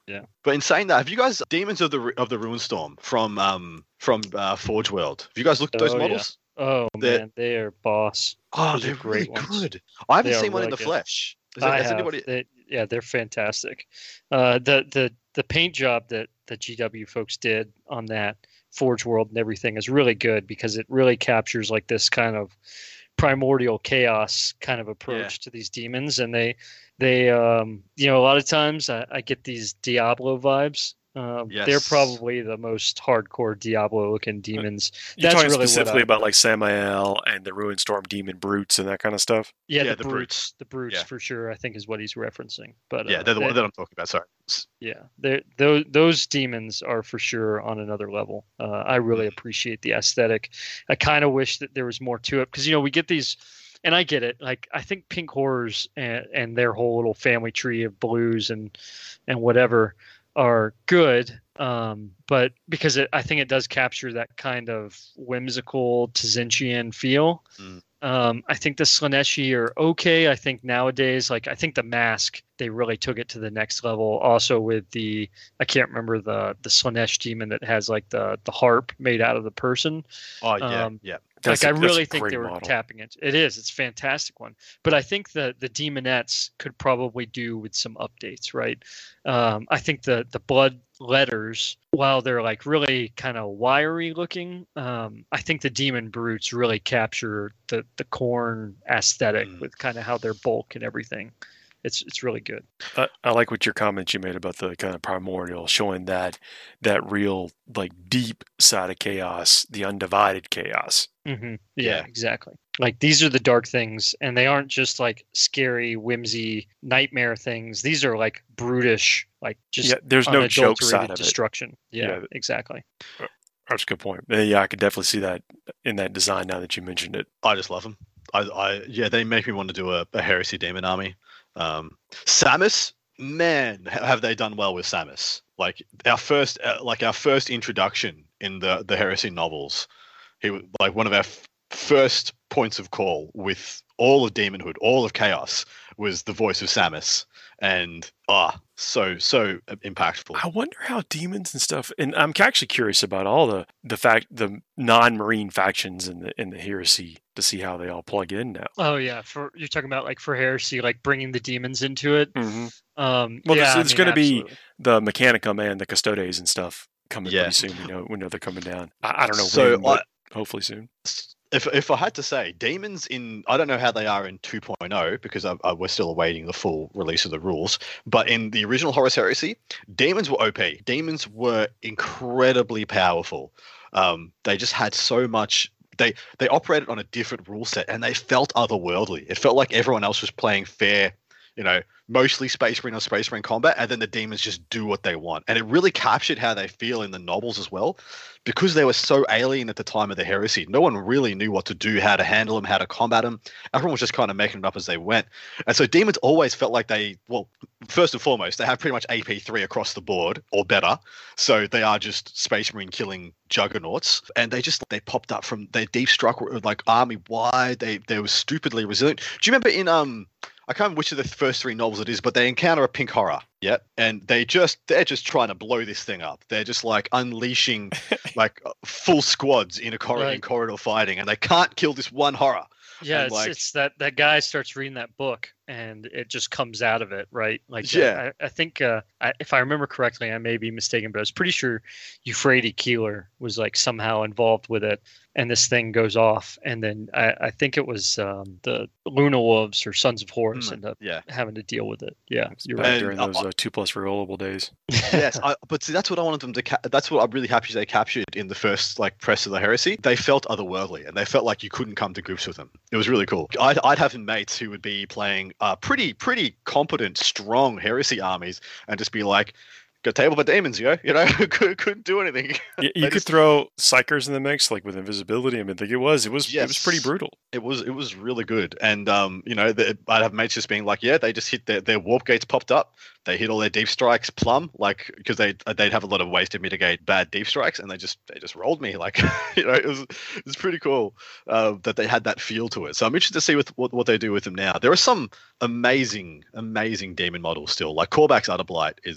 Yeah. But in saying that, have you guys Demons of the Ru- of the Ruinstorm from um from uh, Forge World? Have you guys looked at those Oh, yeah. models? Oh They're- man, they are boss. Oh, Those are they're really great ones. good. I haven't They are seen one in really the good. flesh. Is there, I has have. anybody? They, yeah, they're fantastic. Uh, the the the paint job that the G W folks did on that Forge World and everything is really good because it really captures like this kind of primordial chaos kind of approach to these demons, and they they um you know a lot of times I, I get these Diablo vibes. Um, They're Yes. probably the most hardcore Diablo-looking demons. You're That's talking really specifically what I, about like Samael and the Ruinstorm demon brutes and that kind of stuff. yeah, Yeah, the, the brutes, brutes. the brutes Yeah. for sure. I think is what he's referencing. But Yeah, uh, they're the they- one that I'm talking about. Sorry. S- yeah, they're, those those demons are for sure on another level. Uh, I really Mm. appreciate the aesthetic. I kind of wish that there was more to it because you know we get these, and I get it. Like I think Pink Horrors and, and their whole little family tree of blues and and whatever are good, um, but because it, I think it does capture that kind of whimsical Tzynchian feel. Mm. Um, I think the Slaneshi are okay. I think nowadays, like I think the mask, they really took it to the next level. Also with the, I can't remember the the Slanesh demon that has like the the harp made out of the person. Oh yeah, Um, yeah. That's like a- I that's a really think great they were model. tapping it. It is. It's a fantastic one. But I think the the demonettes could probably do with some updates, right? Um, I think the the blood letters, while they're like really kind of wiry looking, um, I think the demon brutes really capture the the corn aesthetic Mm. with kind of how they're bulk and everything. It's it's really good. I, I like what your comments you made about the kind of primordial, showing that that real like deep side of chaos, the undivided chaos. hmm Yeah, Yeah. exactly. Like these are the dark things, and they aren't just like scary, whimsy, nightmare things. These are like brutish, like just Yeah, there's no joke side unadulterated of it. destruction. Yeah, Yeah. exactly. That's a good point. Uh, Yeah, I could definitely see that in that design now that you mentioned it. I just love them. I, I yeah, they make me want to do a, a heresy demon army. Um, Samus, man, ha- have they done well with Samus? Like our first, uh, like our first introduction in the the heresy novels. He was like one of our f- first points of call with all of demonhood, all of chaos, was the voice of Samus, and ah, so so impactful. I wonder how demons and stuff, and I'm actually curious about all the the fact the non-marine factions in the in the heresy to see how they all plug in now. Oh yeah, for you're talking about like for heresy, like bringing the demons into it. Mm-hmm. Um, Well, yeah, there's, I it's mean, going to be absolutely. the Mechanicum and the Custodes and stuff coming Yeah. pretty soon. We know we know they're coming down. I, I don't know So when, but I- hopefully soon. If if I had to say, demons in I don't know how they are in two point oh because I, I, we're still awaiting the full release of the rules. But in the original Horus Heresy, demons were O P. Demons were incredibly powerful. Um, they just had so much. They they operated on a different rule set, and they felt otherworldly. It felt like everyone else was playing fair, you know, mostly Space Marine or Space Marine combat, and then the demons just do what they want. And it really captured how they feel in the novels as well, because they were so alien at the time of the heresy. No one really knew what to do, how to handle them, how to combat them. Everyone was just kind of making it up as they went. And so demons always felt like they, well, first and foremost, they have pretty much A P three across the board or better. So they are just Space Marine killing juggernauts. And they just, they popped up from their deep struck, like army wide. They, they were stupidly resilient. Do you remember in, um, I can't remember which of the first three novels it is, but they encounter a pink horror, yeah, and they just they're just trying to blow this thing up. They're just like unleashing like full squads in a corridor in Right. corridor fighting, and they can't kill this one horror. Yeah, and, it's, like- it's that that guy starts reading that book and it just comes out of it, right? Like, Yeah. I, I think uh, I, if I remember correctly, I may be mistaken, but I was pretty sure Euphrates Keeler was like somehow involved with it, and this thing goes off, and then I, I think it was um, the Luna Wolves or Sons of Horus Mm, end up Yeah, having to deal with it. Yeah, you're Back right. And, during uh, those uh, two plus rollable days. yes, I, but see, that's what I wanted them to. Ca- that's what I'm really happy they captured in the first like press of the heresy. They felt otherworldly, and they felt like you couldn't come to grips with them. It was really cool. I'd, I'd have mates who would be playing uh, pretty, pretty competent, strong heresy armies, and just be like, "Got table for demons, yo," you know, Could, couldn't do anything. You, you They could just- throw psychers in the mix, like with invisibility. I mean, like it was, it was, it was pretty Yes. brutal. It was it was really good, and um, you know, the, I'd have mates just being like, yeah, they just hit their, their warp gates popped up, they hit all their deep strikes plumb, like because they they'd have a lot of ways to mitigate bad deep strikes, and they just they just rolled me, like you know, it was it was pretty cool uh, that they had that feel to it. So I'm interested to see with what, what they do with them now. There are some amazing amazing demon models still, like Korvax Utterblight is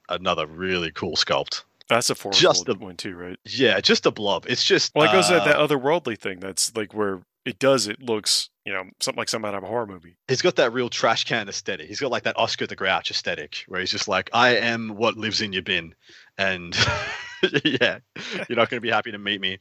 another really cool sculpt. That's a Forest Just World the- one too, right? Yeah, just a blob. It's just Well, it goes to uh, that otherworldly thing. That's like where it does. It looks, you know, something like something out of a horror movie. he's got that real trash can aesthetic. He's got like that Oscar the Grouch aesthetic, where he's just like, "I am what lives in your bin," and yeah, you're not going to be happy to meet me.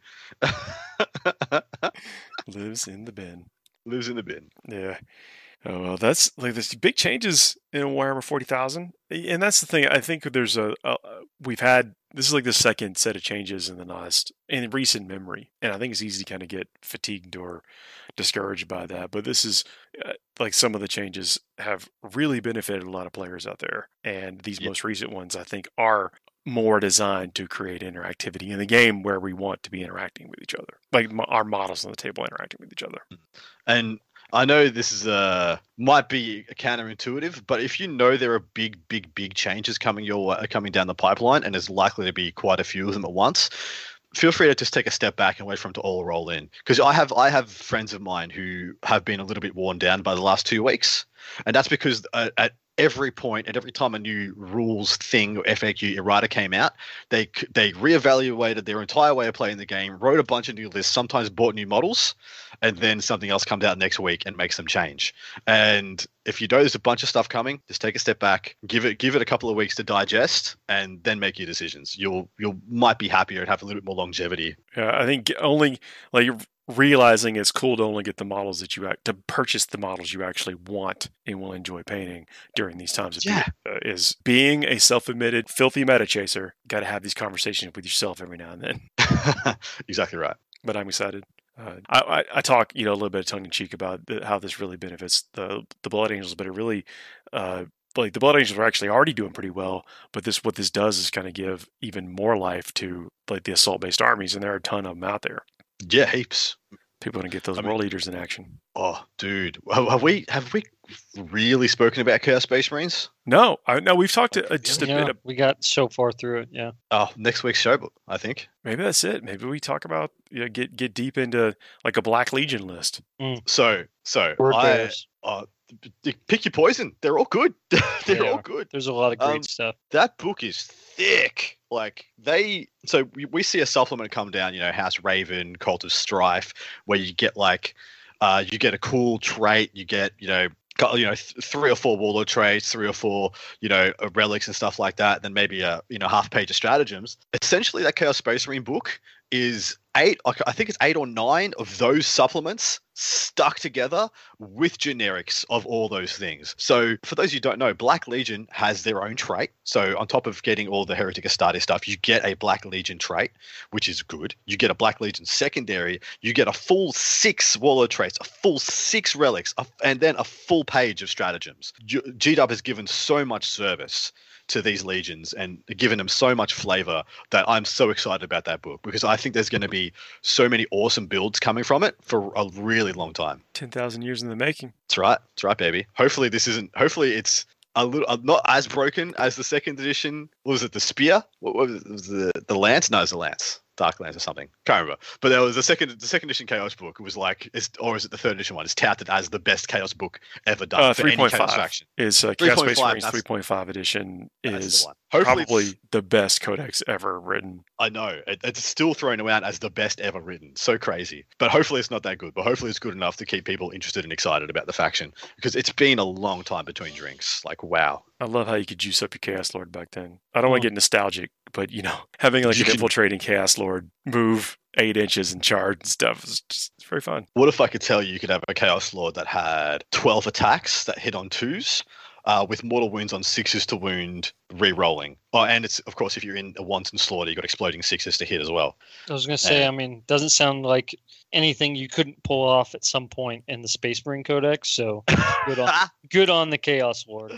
Lives in the bin. Lives in the bin. Yeah. Oh well, that's like there's big changes in Warhammer forty thousand, and that's the thing. I think there's a, a we've had this is like the second set of changes in the last in recent memory, and I think it's easy to kind of get fatigued or discouraged by that. But this is uh, like some of the changes have really benefited a lot of players out there, and these Yeah. most recent ones I think are more designed to create interactivity in the game where we want to be interacting with each other, like mo- our models on the table interacting with each other. And I know this is uh might be counterintuitive, but if you know there are big, big, big changes coming your way, coming down the pipeline, and there's likely to be quite a few of them at once, feel free to just take a step back and wait for them to all roll in. Because I have I have friends of mine who have been a little bit worn down by the last two weeks, and that's because uh, at every point, at every time a new rules thing or F A Q errata came out, they c- they reevaluated their entire way of playing the game, wrote a bunch of new lists, sometimes bought new models, and then something else comes out next week and makes them change. And if you know there's a bunch of stuff coming, just take a step back, give it give it a couple of weeks to digest, and then make your decisions. You'll you'll might be happier and have a little bit more longevity. Yeah, I think only like realizing it's cool to only get the models that you act to purchase the models you actually want and will enjoy painting during these times of Yeah. being, uh, is being a self-admitted filthy meta chaser. Got to have these conversations with yourself every now and then. Exactly right. But I'm excited. Uh, I, I I talk you know a little bit of tongue in cheek about the, how this really benefits the the Blood Angels, but it really uh, like the Blood Angels are actually already doing pretty well. But this what this does is kind of give even more life to like the assault based armies, and there are a ton of them out there. Yeah, heaps. People want to get those I mean- world eaters in action. Oh, dude, have have we have we really spoken about Chaos Space Marines? No, I, no, we've talked uh, just a Yeah, bit. Of, we got so far through it. Yeah. Oh, next week's show, I think. maybe that's it. Maybe we talk about you know, get get deep into like a Black Legion list. So, so Word I bears. uh, d- pick your poison. They're all good. They're They all are. good. There's a lot of great Um, stuff. That book is thick. Like they, so we, we see a supplement come down. You know, House Raven, Cult of Strife, where you get like, uh, you get a cool trait. You get, you know. got, You know, th- three or four warlord traits, three or four, you know, uh, relics and stuff like that. Then maybe a, you know, half page of stratagems. Essentially, that Chaos Space Marine book is eight. like, I think it's eight or nine of those supplements stuck together with generics of all those things. So, for those of you who don't know, Black Legion has their own trait. So, on top of getting all the Heretic Astartes stuff, you get a Black Legion trait, which is good. You get a Black Legion secondary. You get a full six warlord traits, a full six relics, a, and then a full page of stratagems. G- G-Dub has given so much service to these legions and given them so much flavor that I'm so excited about that book, because I think there's going to be so many awesome builds coming from it for a really long time. Ten thousand years in the making. That's right. That's right, baby. Hopefully this isn't. Hopefully it's a little uh, not as broken as the second edition. What was it? The spear? What, what was, it? Was the the lance? No, it was the lance. Dark Lance or something. Can't remember. But there was the second the second edition Chaos book. It was like, it's, or is it the third edition one? It's touted as the best Chaos book ever done. Uh, for any three point Chaos five faction. is uh, Chaos Space three point five, Marines that's- three point five edition That's is the one. Hopefully, probably the best codex ever written. I know it, it's still thrown around as the best ever written. So crazy. But hopefully it's not that good. But hopefully it's good enough to keep people interested and excited about the faction, because it's been a long time between drinks. Like, wow. I love how you could juice up your Chaos Lord back then. I don't want to get nostalgic, but you know, having like You an can- infiltrating Chaos Lord move eight inches and charge and stuff is just it's very fun. What if I could tell you you could have a Chaos Lord that had twelve attacks that hit on twos, uh, with mortal wounds on sixes to wound, re-rolling. Oh, and it's, of course, if you're in a wanton slaughter, you've got exploding sixes to hit as well. I was going to say, uh, I mean, doesn't sound like anything you couldn't pull off at some point in the Space Marine Codex. So good on, good on the Chaos Lord.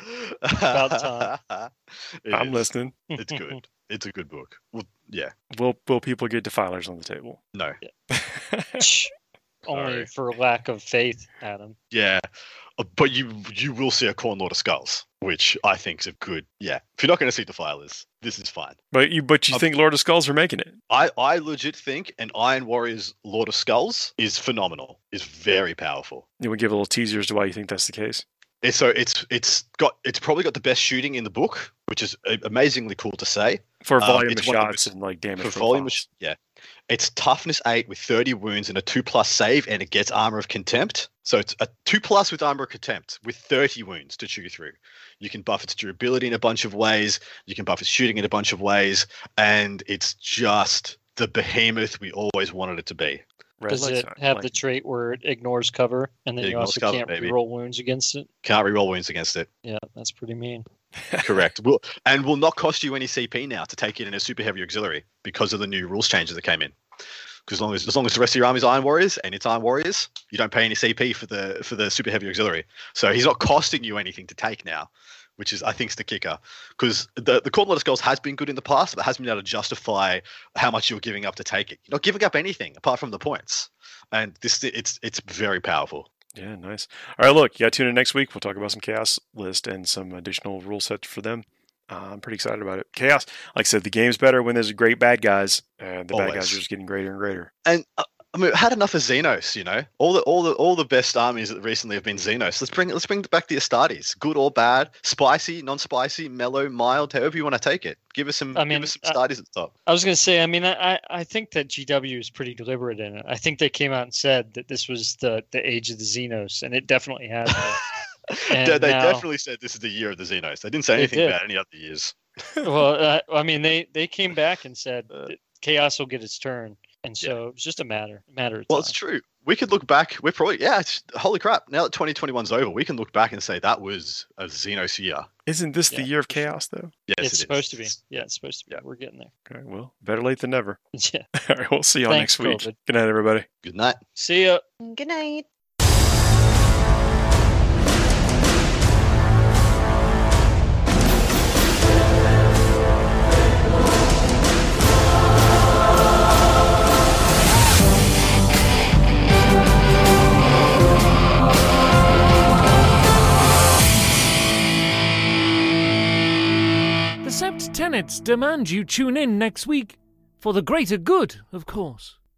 About time. I'm listening. It's good. It's a good book. Well, yeah. Will will people get defilers on the table? No. Only Sorry. for lack of faith, Adam. Yeah. Uh, But you you will see a Khorne Lord of Skulls, which I think is a good. Yeah. If you're not going to see Defilers, this is fine. But you but you Um, think Lord of Skulls are making it? I, I legit think an Iron Warriors Lord of Skulls is phenomenal. Is very powerful. You want to give a little teaser as to why you think that's the case? It's, so it's it's got it's probably got the best shooting in the book, which is amazingly cool to say. For Um, volume it's of one of the shots most- and like damage For volume, profiles. yeah. It's toughness eight with thirty wounds and a two plus save, and it gets armor of contempt. So it's a two plus with armor of contempt with thirty wounds to chew through. You can buff its durability in a bunch of ways. You can buff its shooting in a bunch of ways, and it's just the behemoth we always wanted it to be. Red Does lights it on, have like- the trait where it ignores cover, and then It you ignores also cover, can't baby. roll wounds against it? Can't reroll wounds against it. Yeah, that's pretty mean. Correct. Will and will not cost you any C P now to take it in a super heavy auxiliary because of the new rules changes that came in. Because as long as as long as the rest of your army is Iron Warriors and it's Iron Warriors, you don't pay any C P for the for the super heavy auxiliary. So he's not costing you anything to take now, which is I think is the kicker. Because the the Court of Skulls has been good in the past, but hasn't been able to justify how much you're giving up to take it. You're not giving up anything apart from the points, and this it's it's very powerful. Yeah, nice. All right, look, you got to tune in next week. We'll talk about some Chaos list and some additional rule sets for them. Uh, I'm pretty excited about it. Chaos, like I said, the game's better when there's great bad guys, and the bad Always. guys are just getting greater and greater. And uh, I mean, we had enough of Xenos, you know. All the all the all the best armies that recently have been Xenos. Let's bring let's bring back the Astartes, good or bad, spicy, non-spicy, mellow, mild, however you want to take it. Give us some, I mean, give us some uh, Astartes at the top. I was going to say, I mean, I, I- I think that G W is pretty deliberate in it. I think they came out and said that this was the, the age of the Xenos, and it definitely has. been. they and they now- definitely said this is the year of the Xenos. They didn't say They anything did. about any other years. well, uh, I mean, they, they came back and said Uh, that Chaos will get its turn, and so Yeah. it was just a matter matter of Well, time. it's true. We could look back. We're probably yeah. It's, holy crap! Now that twenty twenty-one's over, we can look back and say that was a Xenos year. Isn't this the Yeah, year of for sure. Chaos, though? Yes, it's it is. supposed to be. Yeah, it's supposed to be. Yeah. We're getting there. Okay, well, better late than never. Yeah. All right, we'll see y'all Thanks, next week. COVID. Good night, everybody. Good night. See ya. Good night. The Sept tenets demand you tune in next week. For the greater good, of course.